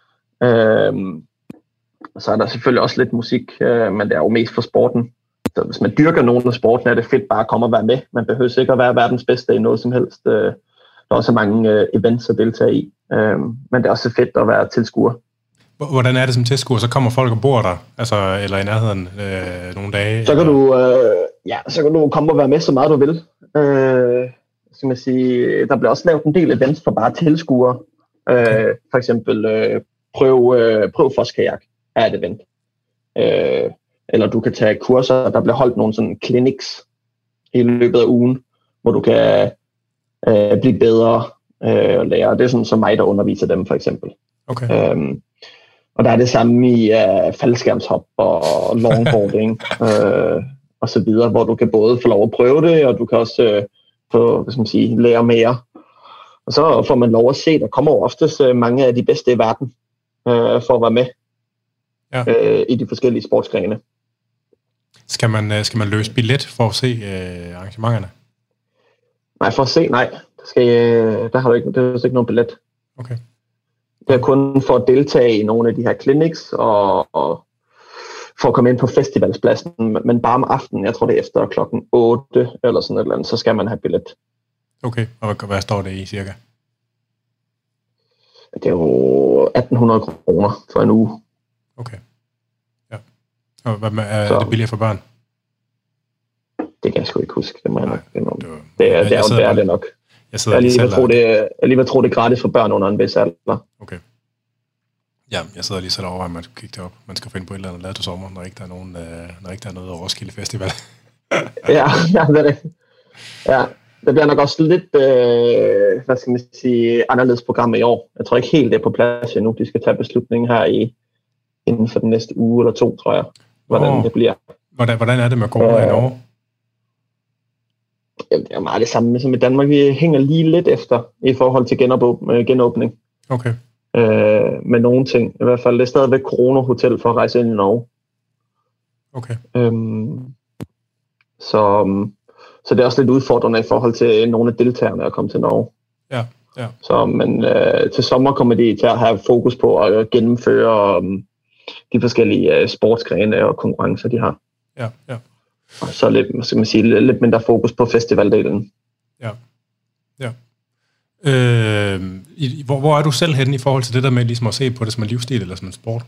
Øhm, så er der selvfølgelig også lidt musik, øh, men det er jo mest for sporten. Så hvis man dyrker nogen af sporten, er det fedt bare at komme og være med. Man behøver sikkert være verdens bedste i noget som helst. Øh, der er også mange øh, events at deltage i. Øh, men det er også fedt at være tilskuer. Hvordan er det som tilskuer? Så kommer folk og bor der, altså, eller i nærheden øh, nogle dage? Så kan, du, øh, ja, så kan du komme og være med så meget du vil. Øh, skal man sige, der bliver også lavet en del events for bare tilskuere. Øh, for eksempel øh, prøv, øh, prøv foskajak er et event. Øh, eller du kan tage kurser, der bliver holdt nogle sådan clinics i løbet af ugen, hvor du kan øh, blive bedre øh, og lære. Det er sådan som mig, der underviser dem for eksempel. Okay. Øh, Og der er det samme i uh, faldskærmshop og longboarding øh, og så videre, hvor du kan både få lov at prøve det, og du kan også øh, få, hvad skal man sige, lære mere. Og så får man lov at se, der kommer jo oftest øh, mange af de bedste i verden øh, for at være med ja. øh, i de forskellige sportsgrene. Skal man, skal man løse billet for at se øh, arrangementerne? Nej, for at se, nej. Der, skal, øh, der har du ikke, der er ikke nogen billet. Okay. Det er kun for at deltage i nogle af de her clinics og, og for at komme ind på festivalspladsen, men bare om aftenen, jeg tror det er efter klokken otte eller sådan et eller andet, så skal man have billet. Okay, og hvad, hvad står det i cirka? Det er jo atten hundrede kroner for en uge. Okay. Ja. Og hvad med, er så, det billigere for børn? Det kan jeg sgu ikke huske. Det, må Nej, jeg nok, det, var, det, er, det, er, det er det nok. Jeg sidder jeg lige selv tro, det, jeg lige vil tro, det er gratis for børn under en vis alder. Okay. Ja, jeg sidder lige selv over, at man kan kigge det op. Man skal finde på et eller andet lavet til sommer, når ikke der er, nogen, øh, når ikke der er noget af Roskilde Festival. ja, ja, det er det. Ja, det bliver nok også lidt, øh, hvad skal man sige, anderledes program i år. Jeg tror ikke helt, det er på plads endnu. De skal tage beslutningen her i, inden for den næste uge eller to, tror jeg, hvordan oh. det bliver. Hvordan, hvordan er det med corona øh, i Norge? Det er meget det samme som i Danmark. Vi hænger lige lidt efter i forhold til genåb- genåbning. Okay. Øh, med nogle ting. I hvert fald det er stadigvæk corona-hotel for at rejse ind i Norge. Okay. Øhm, så, så det er også lidt udfordrende i forhold til nogle af deltagerne at komme til Norge. Ja, ja. Så, men øh, til sommer kommer de til at have fokus på at gennemføre um, de forskellige uh, sportsgrene og konkurrencer, de har. Ja, ja. Og så lidt, skal man sige, lidt mindre fokus på festivaldelen. Ja, ja. Øh, i, hvor, hvor er du selv henne i forhold til det der med ligesom at se på det som en livsstil eller som en sport?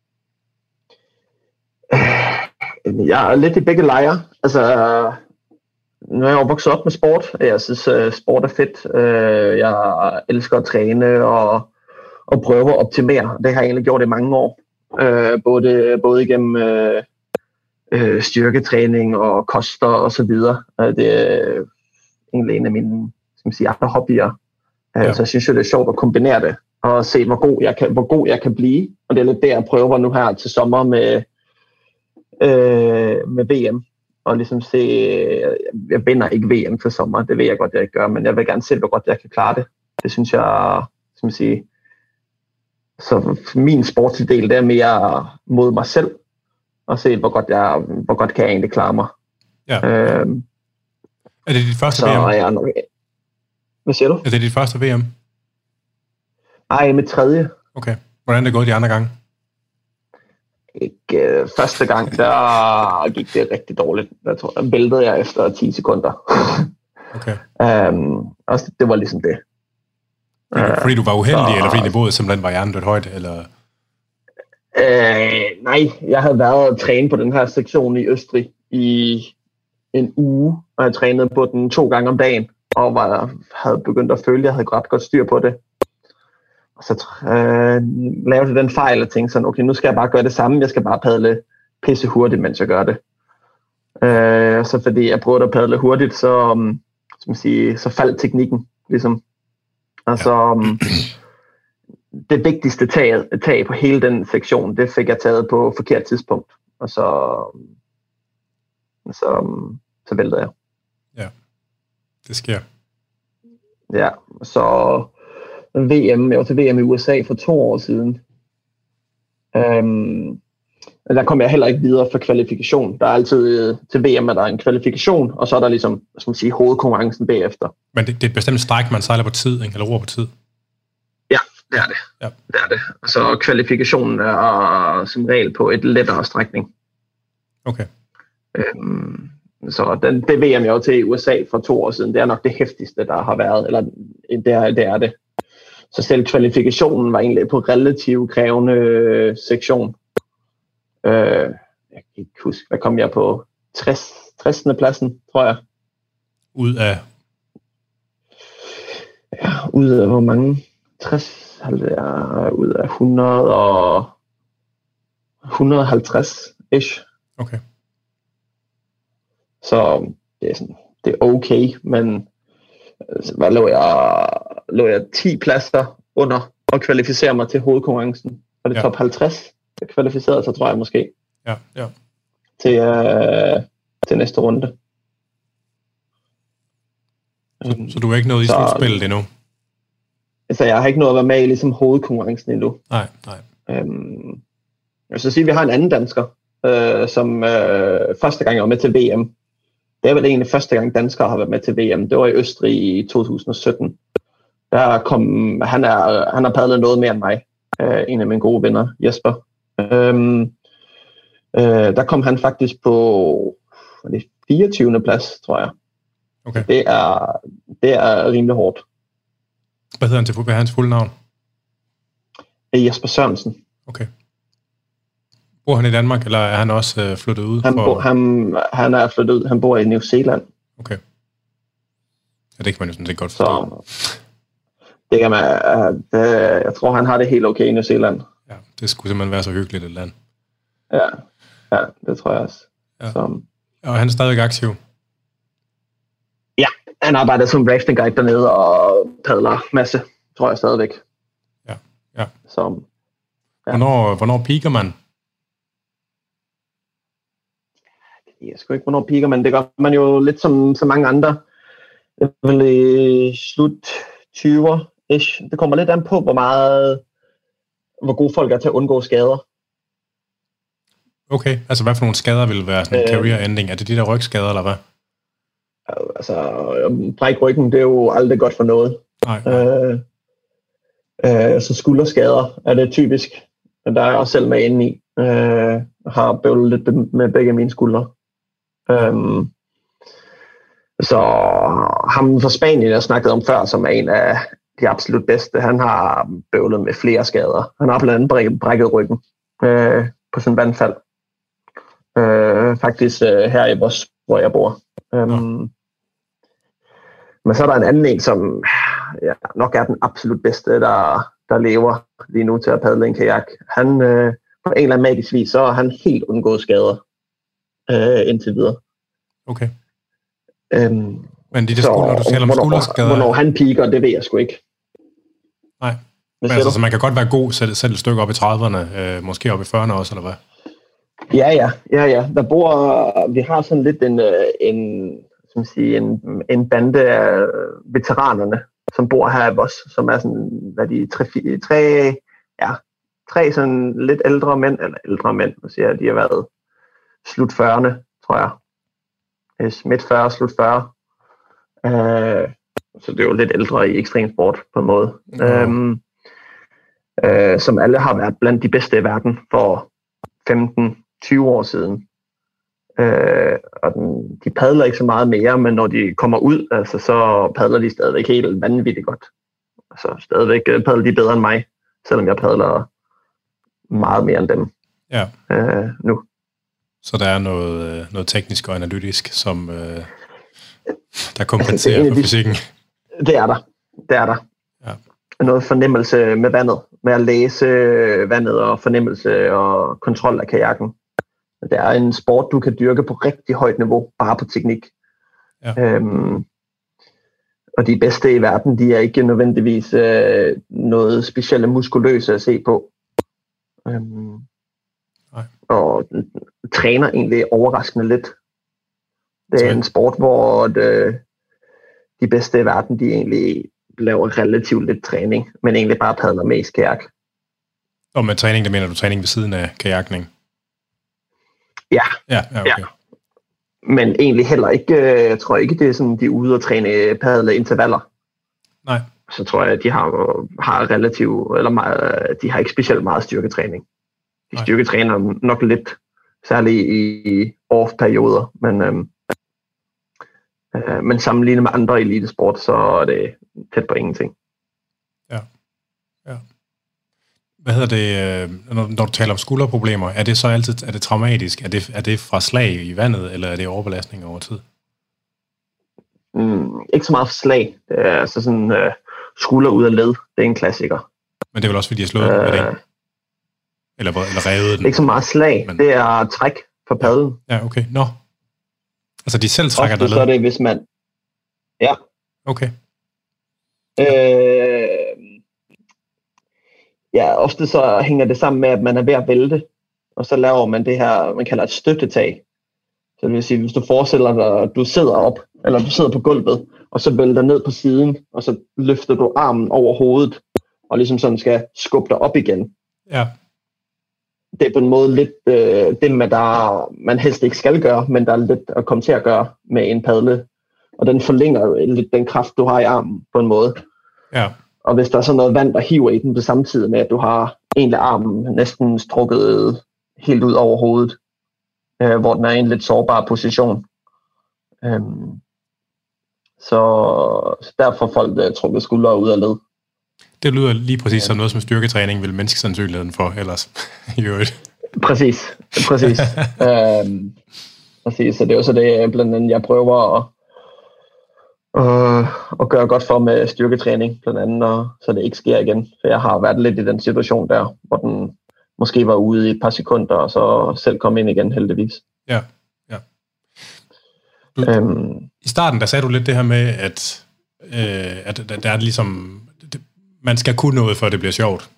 Jeg er lidt i begge lejre. Altså, nu er jeg jo vokset op med sport. Jeg synes, sport er fedt. Jeg elsker at træne og, og prøve at optimere. Det har jeg egentlig gjort i mange år. Både, både igennem øh, styrketræning og koster og så videre. Det er egentlig en af mine, skal man sige, andre hobbyer. Ja. Så jeg synes jo, det er sjovt at kombinere det og se, hvor god jeg kan, hvor god jeg kan blive. Og det er lidt det, jeg prøver nu her til sommer med, øh, med V M. Og ligesom se, jeg vinder ikke V M til sommer, det ved jeg godt, jeg ikke gør, men jeg vil gerne se, hvor godt jeg kan klare det. Det synes jeg, skal man sige, så min sportsdel, det er mere mod mig selv, og se, hvor godt, jeg, hvor godt kan jeg egentlig klare mig. Ja. Øhm, er det dit første så V M? Jeg, hvad siger du? Er det dit første V M? Nej, mit tredje. Okay. Hvordan er det gået de andre gange? Ikke, øh, første gang, der gik det rigtig dårligt. Jeg tror, der væltede jeg efter ti sekunder. Okay. um, også det var ligesom det. Okay, fordi du var uheldig, så, eller fordi niveauet simpelthen var hjernedødt højt? Eller? Øh, nej, jeg havde været og træne på den her sektion i Østrig i en uge, og jeg trænede på den to gange om dagen, og var, havde begyndt at føle, at jeg havde ret godt styr på det. Og så øh, lavede jeg den fejl og tænkte sådan, okay, nu skal jeg bare gøre det samme, jeg skal bare padle pisse hurtigt, mens jeg gør det. Øh, så fordi jeg prøvede at padle hurtigt, så, um, som sige, så faldt teknikken, ligesom. Altså, ja. um, det vigtigste tag, tag på hele den sektion, det fik jeg taget på forkert tidspunkt. Og så, så, um, så væltede jeg. Ja, det sker. Ja, så V M, jeg var til V M i U S A for to år siden. Um, der kom jeg heller ikke videre for kvalifikation. Der er altid til V M, at der er en kvalifikation, og så er der ligesom, hvad skal man sige, hovedkonkurrencen bagefter. Men det, det er et bestemt stræk, man sejler på tid, ikke? Eller roer på tid? Ja, det er det. Ja. Det er det. Og så kvalifikationen er som regel på et lettere strækning. Okay. Um, så den, det V M, jeg var til i U S A for to år siden, det er nok det hæftigste, der har været, eller det er det. Er det. Så selv kvalifikationen var egentlig på relativt krævende sektion. Uh, jeg kan ikke huske, hvad kom jeg på? tres, tres. pladsen, tror jeg. Ud af? Ja, ud af hvor mange? tres, ja, ud af hundrede og et hundrede og halvtreds-ish. Okay. Så det er, sådan, det er okay, men hvad lå jeg, lå jeg ti pladser under og kvalificere mig til hovedkonkurrencen. Og det ja. top halvtreds, jeg kvalificerede sig, tror jeg måske. Ja, ja. Til, øh, til næste runde. Så, så du er ikke nået i slutspillet endnu? Altså, jeg har ikke nået at være med i ligesom hovedkonkurrencen endnu. Nej, nej. Øhm, jeg skal sige, at vi har en anden dansker, øh, som øh, første gang jeg var med til V M. Det er vel egentlig første gang danskere har været med til V M. Det var i Østrig i to tusind og sytten. Der kom, han, er, han har padlet noget mere end mig. Øh, en af mine gode venner, Jesper. Øhm, øh, der kom han faktisk på det fireogtyvende plads, tror jeg. Okay. Det er, det er rimelig hårdt. Hvad hedder han til hvad er hans fulde navn? Jesper Sørensen. Okay. Bor han i Danmark, eller er han også øh, flyttet ud? Han, for... bo, han, han er flyttet ud. Han bor i New Zealand. Okay. Ja, det kan man jo sådan set godt forstå. Så, det kan man, det, jeg tror, han har det helt okay i New Zealand. Ja, det skulle simpelthen være så hyggeligt et land. Ja, ja det tror jeg også. Ja. Så, og han er stadig aktiv? Ja, han arbejder som rafting guide dernede og padler masse, tror jeg stadigvæk. Ja, ja. Så, ja. Hvornår, hvornår peaker man? Jeg ved sgu ikke, hvornår peaker man. Det gør man jo lidt som så mange andre. Det er vel i slut tyver-ish. Det kommer lidt an på, hvor meget, hvor gode folk er til at undgå skader. Okay, altså hvad for nogle skader vil være sådan en øh, career ending? Er det de der rygskader, eller hvad? Altså, bræk ryggen, det er jo aldrig godt for noget. Nej, nej. Øh, øh, så skulderskader er det typisk. Der er jeg også selv med inde i. Øh, har bøvlet lidt med begge mine skuldre. Øh, så ham fra Spanien, jeg snakkede om før, som er en af de absolut bedste, han har bøvlet med flere skader. Han har blandt andet brækket, brækket ryggen øh, på sådan en vandfald. Øh, faktisk øh, her i Voss, hvor jeg bor. Um, men så er der en anden en, som ja, nok er den absolut bedste, der, der lever lige nu til at padle en kajak. Han, øh, på en eller anden magisk vis, så har han helt undgået skader øh, indtil videre. Okay. Um, men de der skulder, du taler om skulderskader... Hvornår han piker, det ved jeg sgu ikke. Nej, men altså, så man kan godt være god selv, selv et stykke op i trediverne, øh, måske op i fyrrerne også, eller hvad? Ja, ja, ja, ja. Der bor, vi har sådan lidt en, en, som sige, en, en bande af veteranerne, som bor her i Voss, som er sådan, hvad de, tre, tre, ja, tre sådan lidt ældre mænd, eller ældre mænd, så siger jeg, de har været slut fyrrerne, tror jeg. Midt fyrre, slut fyrre. Uh, så det er jo lidt ældre i ekstremsport på en måde. Mm. Um, uh, som alle har været blandt de bedste i verden for femten tyve år siden. Øh, og den, de padler ikke så meget mere, men når de kommer ud, altså, så padler de stadigvæk helt vanvittigt godt. Altså stadigvæk padler de bedre end mig, selvom jeg padler meget mere end dem ja. øh, nu. Så der er noget, noget teknisk og analytisk, som øh, der kompenserer for fysikken? Det er der. Det er der. Ja. Noget fornemmelse med vandet, med at læse vandet og fornemmelse og kontrol af kajakken. Det er en sport, du kan dyrke på rigtig højt niveau, bare på teknik. Ja. Øhm, og de bedste i verden, de er ikke nødvendigvis øh, noget specielle muskuløse at se på. Øhm, Nej. Og træner egentlig overraskende lidt. Det er en sport, hvor det, de bedste i verden, de egentlig laver relativt lidt træning, men egentlig bare padler mest kajak. Og med træning, der mener du træning ved siden af kajakning? Ja. Ja, ja, okay. Ja. Men egentlig heller ikke, jeg tror ikke, det er sådan, de er ude og træne padle intervaller. Nej. Så tror jeg, at de har, har relativt, eller meget, de har ikke specielt meget styrketræning. De Nej. styrketræner nok lidt, særligt i off-perioder, men, øhm, øh, men sammenlignet med andre elitesport, så er det tæt på ingenting. Ja. Ja. Hvad hedder det, når, når du taler om skulderproblemer, er det så altid er det traumatisk? Er det, er det fra slag i vandet, eller er det overbelastning over tid? Mm, ikke så meget slag. Det er altså sådan øh, skulder ud af led. Det er en klassiker. Men det er vel også, fordi de har slået øh, med det? Eller, eller revet den? Ikke så meget slag. Men... Det er træk for padlen. Ja, okay. Nå. Altså, de selv trækker der led? Så er det, hvis man... Ja. Okay. Øh... Ja, ofte så hænger det sammen med, at man er ved at vælte, og så laver man det her, man kalder et støttetag. Så det vil sige, hvis du forestiller dig, at du sidder op, eller du sidder på gulvet, og så vælter ned på siden, og så løfter du armen over hovedet, og ligesom sådan skal skubbe dig op igen. Ja. Det er på en måde lidt øh, det, med, der man helst ikke skal gøre, men der er lidt at komme til at gøre med en padle. Og den forlænger lidt den kraft, du har i armen på en måde. Ja. Og hvis der er sådan noget vand, der hiver i den på samme tid med, at du har egentlig armen næsten strukket helt ud over hovedet, øh, hvor den er i en lidt sårbar position. Øhm, så, så derfor folk der trukket skuldre ud af led. Det lyder lige præcis som noget, som styrketræning vil mindske sandsynligheden for ellers. Præcis, præcis. øhm, præcis. Så det er jo så det, blandt andet, jeg prøver at Og, og gøre godt for med styrketræning, blandt andet, og, så det ikke sker igen. For jeg har været lidt i den situation der, hvor den måske var ude i et par sekunder, og så selv kom ind igen, heldigvis. Ja, ja. Du, øhm, I starten, der sagde du lidt det her med, at, øh, at der, der er ligesom, det, man skal kunne noget, for det bliver sjovt.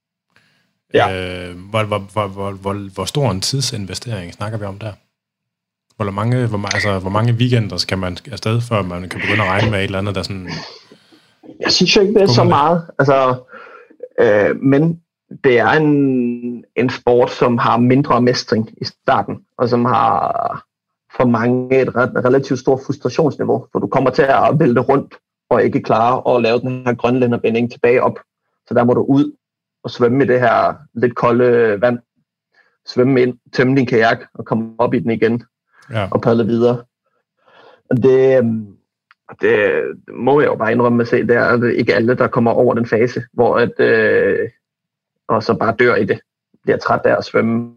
Ja. Øh, hvor, hvor, hvor, hvor, hvor, hvor stor en tidsinvestering snakker vi om der? Hvor mange, hvor, altså, hvor mange weekender skal man afsted, før man kan begynde at regne med et eller andet, der sådan... Jeg synes jo ikke, det er så meget. Altså, øh, men det er en, en sport, som har mindre mestring i starten, og som har for mange et relativt stort frustrationsniveau, for du kommer til at vælte rundt og ikke klare at lave den her grønlænderbinding tilbage op. Så der må du ud og svømme i det her lidt kolde vand. Svømme ind, tømme din kajak og komme op i den igen. Ja. Og padle videre. Det, det må jeg jo bare indrømme at se, det er ikke alle, der kommer over den fase, hvor at, øh, og så bare dør i det. Bliver træt af at svømme.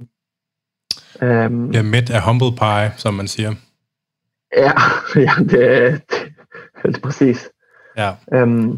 Um, det er midt af humble pie, som man siger. Ja, ja det, det, det er præcis. Ja. Um,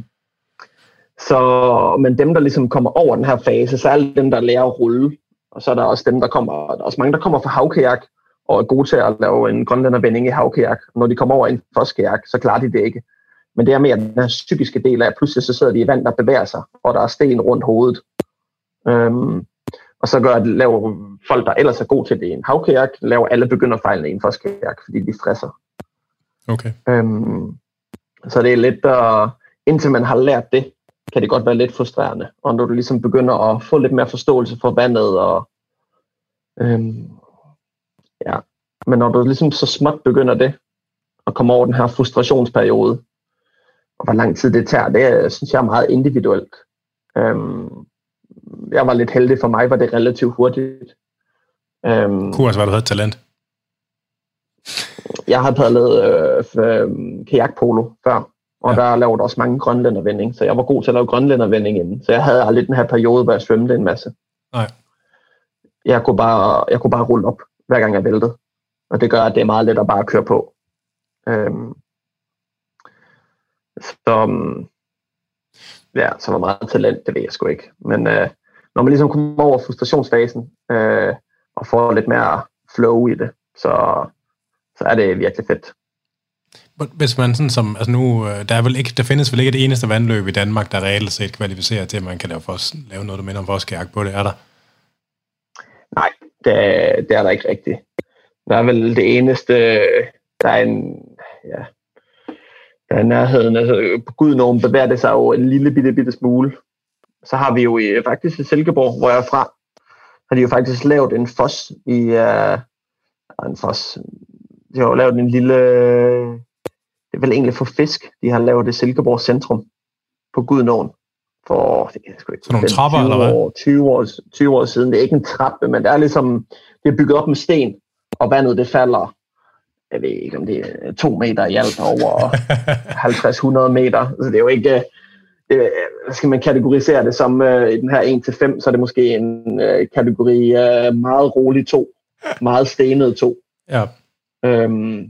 så, men dem, der ligesom kommer over den her fase, så er alle dem, der lærer at rulle. Og så er der også dem, der kommer, der er også mange, der kommer fra havkajak, og er gode til at lave en grønlænderbinding i havkajak. Når de kommer over i en foskajak, så klarer de det ikke. Men det er mere den her psykiske del af, at pludselig så sidder de i vand, der bevæger sig, og der er sten rundt hovedet. Um, og så gør det, laver folk, der ellers er gode til det i en havkajak, laver alle begynderfejlene i en foskajak, fordi de stresser. Okay. Um, så det er lidt, uh, indtil man har lært det, kan det godt være lidt frustrerende. Og når du ligesom begynder at få lidt mere forståelse for vandet, og um, ja, men når du ligesom så småt begynder det, at komme over den her frustrationsperiode, og hvor lang tid det tager, det synes jeg er meget individuelt. Um, jeg var lidt heldig, for mig var det relativt hurtigt. Um, Kunne også være, du havde talent. Jeg har padlet øh, kajakpolo før, og ja. Der lavede også mange grønlændervending, så jeg var god til at lave grønlændervending inden. Så jeg havde aldrig den her periode, hvor jeg svømmede en masse. Nej. Jeg kunne bare, jeg kunne bare rulle op, hver gang jeg væltede. Og det gør, at det er meget let at bare køre på. Um, så, ja, så var meget talent, det ved jeg sgu ikke. Men øh, når man ligesom kommer over frustrationsfasen, øh, og får lidt mere flow i det. Så, så er det virkelig fedt. Hvis man sådan som, altså nu, der er vel ikke, der findes vel ikke det eneste vandløb i Danmark, der reelt set kvalificerer til, at man kan lave, for, lave noget, der minder om foskajagt på det, er der? Nej, det, det er der ikke rigtigt. Der er vel det eneste, der er en, ja, der er nærheden, altså på Gudnåen bevæger det sig jo en lille bitte, bitte smule. Så har vi jo i, faktisk i Silkeborg, hvor jeg er fra, har de jo faktisk lavet en fos i, uh, en fos, de har jo lavet en lille, det er vel egentlig for fisk, de har lavet det Silkeborg Centrum på Gudnåen. For det er sgu ikke, så nogle trapper, eller hvad? År, tyve, år, tyve år siden. Det er ikke en trappe, men det er ligesom, det er bygget op med sten, og vandet det falder, jeg ved ikke om det er to meter i alt over halvtreds hundrede meter. Så det er jo ikke, det, skal man kategorisere det som uh, i den her en til fem, så er det måske en uh, kategori uh, meget rolig to, meget stenet to. Ja. Øhm,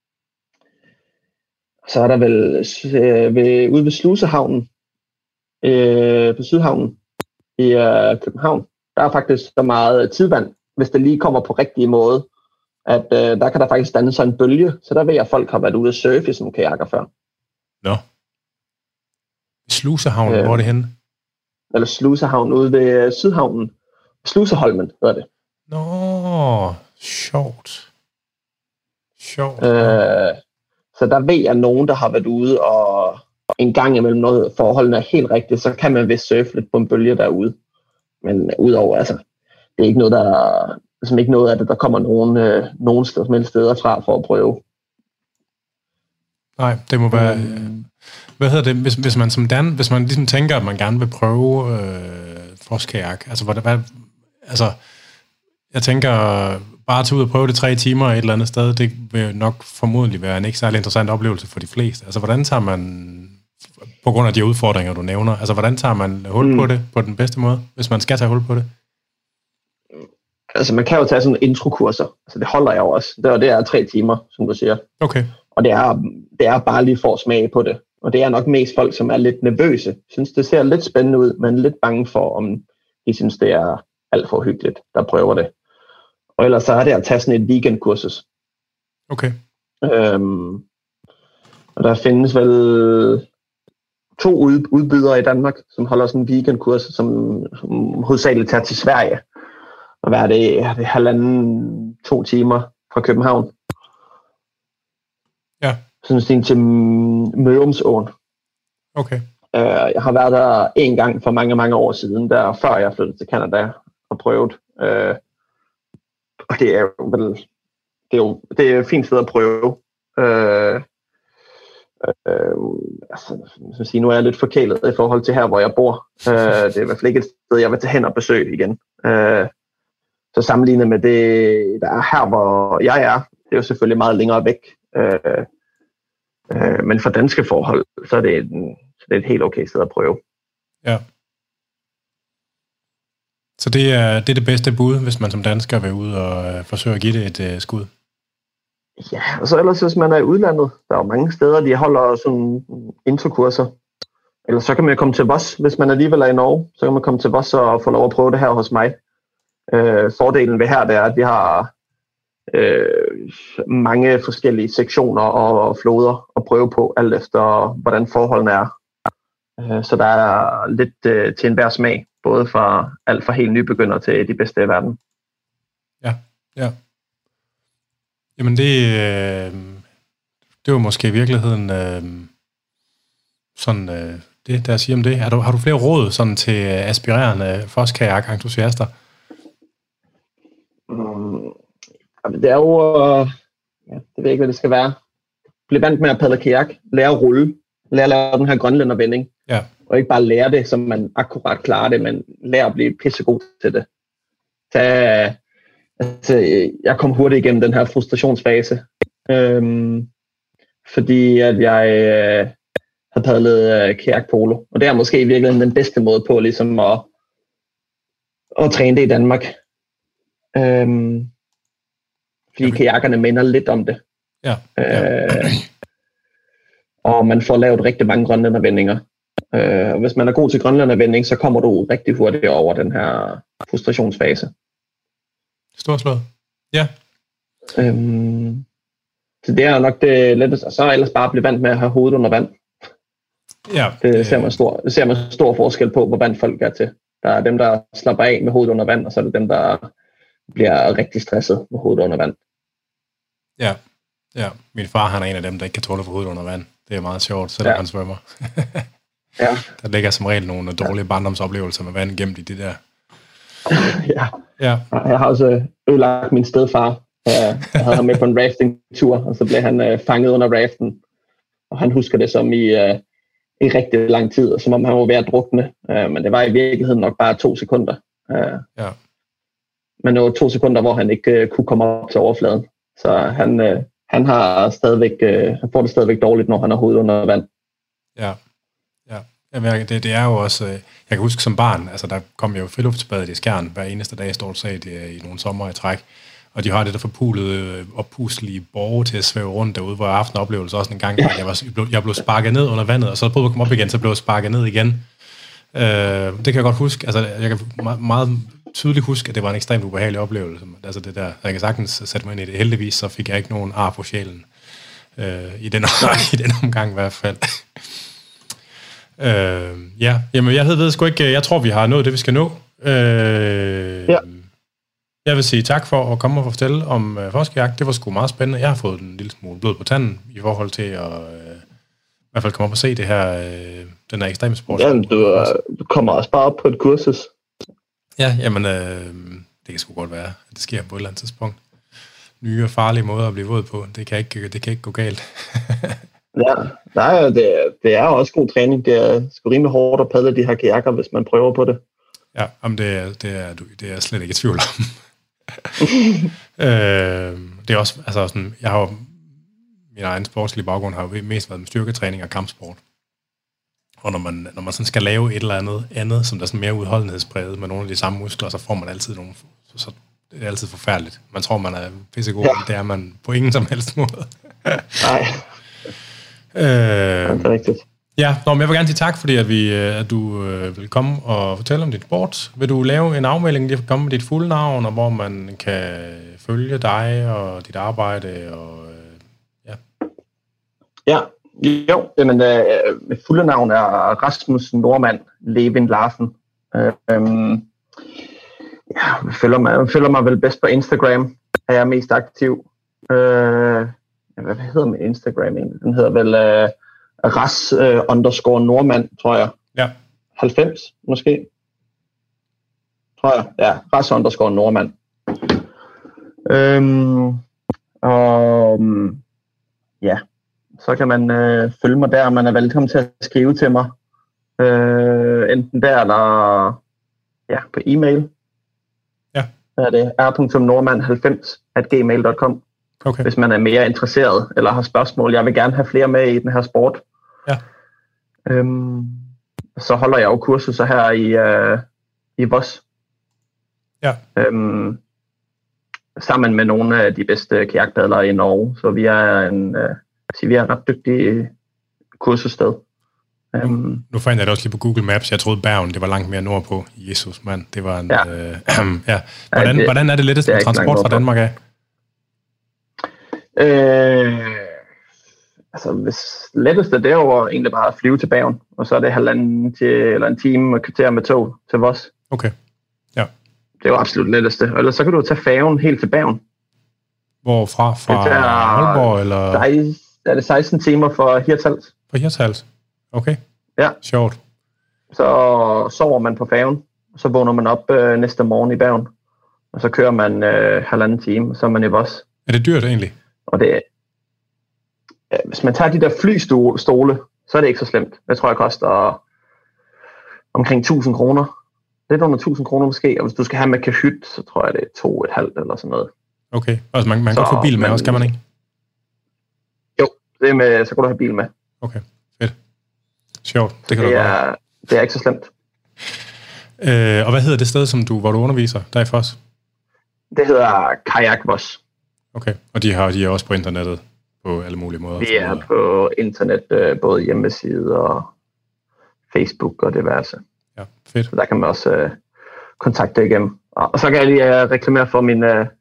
så er der vel øh, ved, ude ved Slusehavnen, øh, på Sydhavnen i øh, København, der er faktisk så meget tidvand, hvis det lige kommer på rigtig måde, at øh, der kan der faktisk danne sig en bølge, så der ved jeg, at folk har været ude at surfe i sådan nogle kajakker før. Nå. Slusehavnen, øh, hvor er det henne? Eller Slusehavnen ude ved Sydhavnen. Sluseholmen hedder det. Nå, sjovt. Sjovt. Øh, så der ved jeg, at nogen, der har været ude og en gang imellem noget forholdene er helt rigtigt, så kan man vist surfe lidt på en bølge derude. Men udover, altså, det er ikke noget, der ligesom ikke noget af det, der kommer nogen, øh, nogen steder, steder fra for at prøve. Nej, det må være... Mm. Hvad hedder det, hvis, hvis man som Dan, hvis man ligesom tænker, at man gerne vil prøve øh, foskajak, altså hvad, hvad, altså, jeg tænker, bare at tage ud og prøve det tre timer et eller andet sted, det vil nok formodentlig være en ikke særlig interessant oplevelse for de fleste. Altså, hvordan tager man, på grund af de udfordringer, du nævner, altså, hvordan tager man hul mm. på det på den bedste måde, hvis man skal tage hul på det? Altså, man kan jo tage sådan introkurser, altså det holder jeg jo også. Det er, det er tre timer, som du siger. Okay. Og det er, det er bare lige for at smage på det. Og det er nok mest folk, som er lidt nervøse. Synes, det ser lidt spændende ud, men lidt bange for, om de synes, det er alt for hyggeligt, der prøver det. Og ellers så er det at tage sådan et weekendkursus. Okay. Øhm, og der findes vel to udbydere i Danmark, som holder sådan en weekendkursus, som, som hovedsageligt tager til Sverige. Og hvad er det? Er det halvanden, to timer fra København? Ja. Sådan en til Mørumsåen. Okay. Uh, jeg har været der en gang for mange, mange år siden, der før jeg flyttede til Canada og prøvet. Uh, og det er jo vel, det er jo det er et fint sted at prøve. Uh, uh, altså, som sige, nu er jeg lidt forkælet i forhold til her, hvor jeg bor. Uh, det er i hvert fald ikke et sted, jeg vil tage hen og besøge igen. Uh, så sammenlignet med det, der er her, hvor jeg er, det er jo selvfølgelig meget længere væk. Uh, uh, men for danske forhold, så er det en Så det er et helt okay sted at prøve. Ja. Så det er, det er det bedste bud, hvis man som dansker vil ud og øh, forsøge at give det et øh, skud? Ja, og så ellers hvis man er i udlandet. Der er jo mange steder, de holder sådan introkurser. Eller så kan man komme til Voss, hvis man alligevel er i Norge. Så kan man komme til Voss og få lov at prøve det her hos mig. Øh, fordelen ved her, det er, at vi har øh, mange forskellige sektioner og floder at prøve på, alt efter hvordan forholdene er. Så der er lidt øh, til enhver smag, både fra alt fra helt nybegynder til de bedste i verden. Ja, ja. Jamen det, øh, det var måske i virkeligheden øh, sådan øh, det, der siger om det. Har du, har du flere råd sådan til aspirerende foskajak-entusiaster? Mm, det er jo, øh, ja, det ved jeg ikke, hvad det skal være. Bliv vant med at padle kajak, lære at rulle, lære at lave den her grønlændervending. Ja. Og ikke bare lære det, som man akkurat klarer det, men lære at blive pissegod til det. Så, altså, jeg kom hurtigt igennem den her frustrationsfase, øhm, fordi at jeg øh, havde padlet øh, kajakpolo. Og det er måske i virkeligheden den bedste måde på ligesom at, at træne det i Danmark. Øhm, fordi okay. Kajakkerne minder lidt om det. Ja. Ja. Øh, og man får lavet rigtig mange grønlændervendinger. Uh, hvis man er god til grønlændervending, så kommer du rigtig hurtigt over den her frustrationsfase. Storslået. Ja. Øhm, så det er nok det letteste, og så ellers bare blive vant med at have hovedet under vand. Ja, det, ser man stor, det ser man stor forskel på, hvor vand folk er til. Der er dem, der slapper af med hovedet under vand, og så er det dem, der bliver rigtig stresset med hovedet under vand. Ja, ja. Min far, han er en af dem, der ikke kan tåle for hovedet under vand. Det er meget sjovt, selvom ja. han svømmer. Ja. Der ligger som regel nogle dårlige barndomsoplevelser med vand gemt i det der. Ja. Ja. Jeg har også ødelagt min stedfar. Jeg havde ham med på en rafting-tur, og så blev han øh, fanget under raften. Og han husker det som i, øh, i rigtig lang tid, som om han var ved at drukne. Øh, men det var i virkeligheden nok bare to sekunder. Øh, ja. Men det var to sekunder, hvor han ikke øh, kunne komme op til overfladen. Så han, øh, han, har stadigvæk, øh, han får det stadigvæk dårligt, når han har hovedet under vand. Ja. Jamen, det, det er jo også, jeg kan huske som barn, altså der kom jo friluftsbadet i Skjern hver eneste dag, stort set i nogle sommer i træk, og de har det der forpulede, oppustelige borge til at svæve rundt derude, hvor jeg har haft en oplevelse også en gang, ja. jeg, var, jeg, blev, jeg blev sparket ned under vandet, og så prøvede jeg at komme op igen, så blev jeg sparket ned igen. Øh, det kan jeg godt huske, altså jeg kan meget, meget tydeligt huske, at det var en ekstremt ubehagelig oplevelse, altså det der, jeg kan sagtens sætte mig ind i det, heldigvis så fik jeg ikke nogen ar på sjælen, øh, i, den, i den omgang i hvert fald. Øh, ja, jamen jeg ved sgu ikke, jeg tror vi har nået det vi skal nå. Øh, ja. Jeg vil sige tak for at komme og fortælle om øh, forskerjagt. Det var sgu meget spændende. Jeg har fået en lille smule blod på tanden i forhold til at øh, i hvert fald komme op og se det her, øh, den her ekstreme sport. Jamen du, du kommer også bare op på et kursus. Ja, jamen øh, det kan sgu godt være, at det sker på et eller andet tidspunkt. Nye og farlige måder at blive våd på, det kan ikke, det kan ikke gå galt. Ja, nej, det, det er også god træning. Det er sgu rimelig hårdt at padle de her kajakker, hvis man prøver på det. Ja, jamen det, er, det, er, det er jeg slet ikke i tvivl om. øh, det er også, altså sådan, jeg har jo, min egen sportslige baggrund har jo mest været med styrketræning og kampsport. Og når man, når man sådan skal lave et eller andet andet, som der er sådan mere udholdenhedspræget med nogle af de samme muskler, så får man altid nogle, så, så det er altid forfærdeligt. Man tror, man er pissegod, ja. Det er man på ingen som helst måde. Nej. Øh, det er rigtigt. Ja, nå, men jeg vil gerne sige tak, fordi at, vi, at du øh, vil komme og fortælle om dit sport. Vil du lave en afmelding, lige komme med dit fulde navn, og hvor man kan følge dig og dit arbejde? Og, øh, ja. Ja, jo, jamen, øh, mit fulde navn er Rasmus Nordmand Levin Larsen. Øh, øh, ja, jeg følger mig, jeg følger mig vel bedst på Instagram, er jeg mest aktiv. Øh, hvad hedder min Instagram egentlig? Den hedder vel uh, ras uh, underscore nordmand, tror jeg. Ja. halvfems måske. Tror jeg. Ja, ras underscore nordmand. Øhm, og um, ja, så kan man uh, følge mig der. Man er velkommen til at skrive til mig. Uh, enten der eller ja, på e-mail. Ja. Der er det r punktum nordmand halvfems at gmail punktum com. Okay. Hvis man er mere interesseret eller har spørgsmål. Jeg vil gerne have flere med i den her sport. Ja. Øhm, så holder jeg jo kurser her i, øh, i Voss. Ja. Øhm, sammen med nogle af de bedste kajakpadlere i Norge. Så vi er en øh, vi er ret dygtige kursussted. Øhm, nu fandt jeg det også lige på Google Maps. Jeg troede Bergen, det var langt mere nordpå. Jesus, mand. Det var en... Ja. Øh, ja. Hvordan, det, hvordan er det lettest med transport fra Danmark af? Øh, altså, hvis letteste, det er jo egentlig bare at flyve til Bergen, og så er det halvanden til, eller en time og kvarter med tog til Voss. Okay, ja. Det er jo absolut letteste. Eller så kan du tage færgen helt til Bergen. Hvorfra? Fra Aalborg, eller? Er det seksten timer for Hirtshals. For Hirtshals? Okay. Ja. Sjovt. Så sover man på færgen, og så vågner man op øh, næste morgen i Bergen, og så kører man øh, halvanden time, og så er man i Voss. Er det dyrt egentlig? Og det, ja, hvis man tager de der flystole, så er det ikke så slemt. Jeg tror, jeg koster omkring tusind kroner. Lidt under tusind kroner måske. Og hvis du skal have med kahyt, så tror jeg, det er to et halvt eller sådan noget. Okay, altså man, man kan få bil med også, kan man ikke? Jo, det er med, så kan du have bil med. Okay, fedt. Sjovt, det kan det du er, godt. Det er ikke så slemt. Øh, og hvad hedder det sted, som du, hvor du underviser, der i Voss? Det hedder Kajak Voss. Okay, og de, har, de er også på internettet på alle mulige måder? Vi er på internet, både hjemmeside og Facebook og diverse. Ja, fedt. Så der kan man også uh, kontakte igennem. Og så kan jeg lige uh, reklamere for min, uh,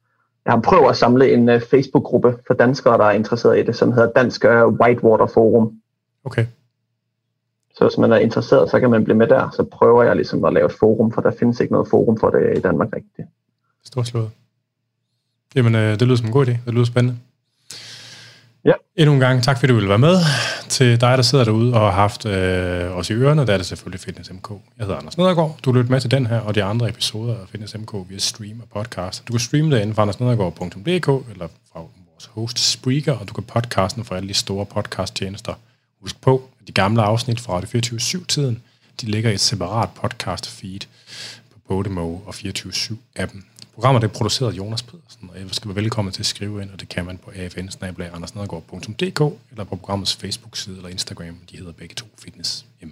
jeg har prøvet at samle en uh, Facebook-gruppe for danskere, der er interesseret i det, som hedder Dansk uh, Whitewater Forum. Okay. Så hvis man er interesseret, så kan man blive med der. Så prøver jeg ligesom at lave et forum, for der findes ikke noget forum for det i Danmark rigtigt. Storslået. Jamen, øh, det lyder som en god idé. Det lyder spændende. Ja. Endnu en gang, tak fordi du ville være med. Til dig, der sidder derude og har haft øh, os i ørerne, der er det selvfølgelig Fitness M K. Jeg hedder Anders Nedergaard. Du lytter med til den her og de andre episoder af Fitness M K via stream og podcast. Du kan streame det inde fra anders nedergaard punktum d k eller fra vores host Spreaker, og du kan podcasten fra alle de store podcasttjenester. Husk på, at de gamle afsnit fra Radio fireogtyve syv-tiden, de ligger i et separat podcast feed på Podimo og fireogtyve syv appen. Programmet er produceret af Jonas Pedersen, og jeg skal være velkommen til at skrive ind, og det kan man på a f n bindestreg anders nedergaard punktum d k eller på programmets Facebook-side eller Instagram. De hedder begge to Fitness M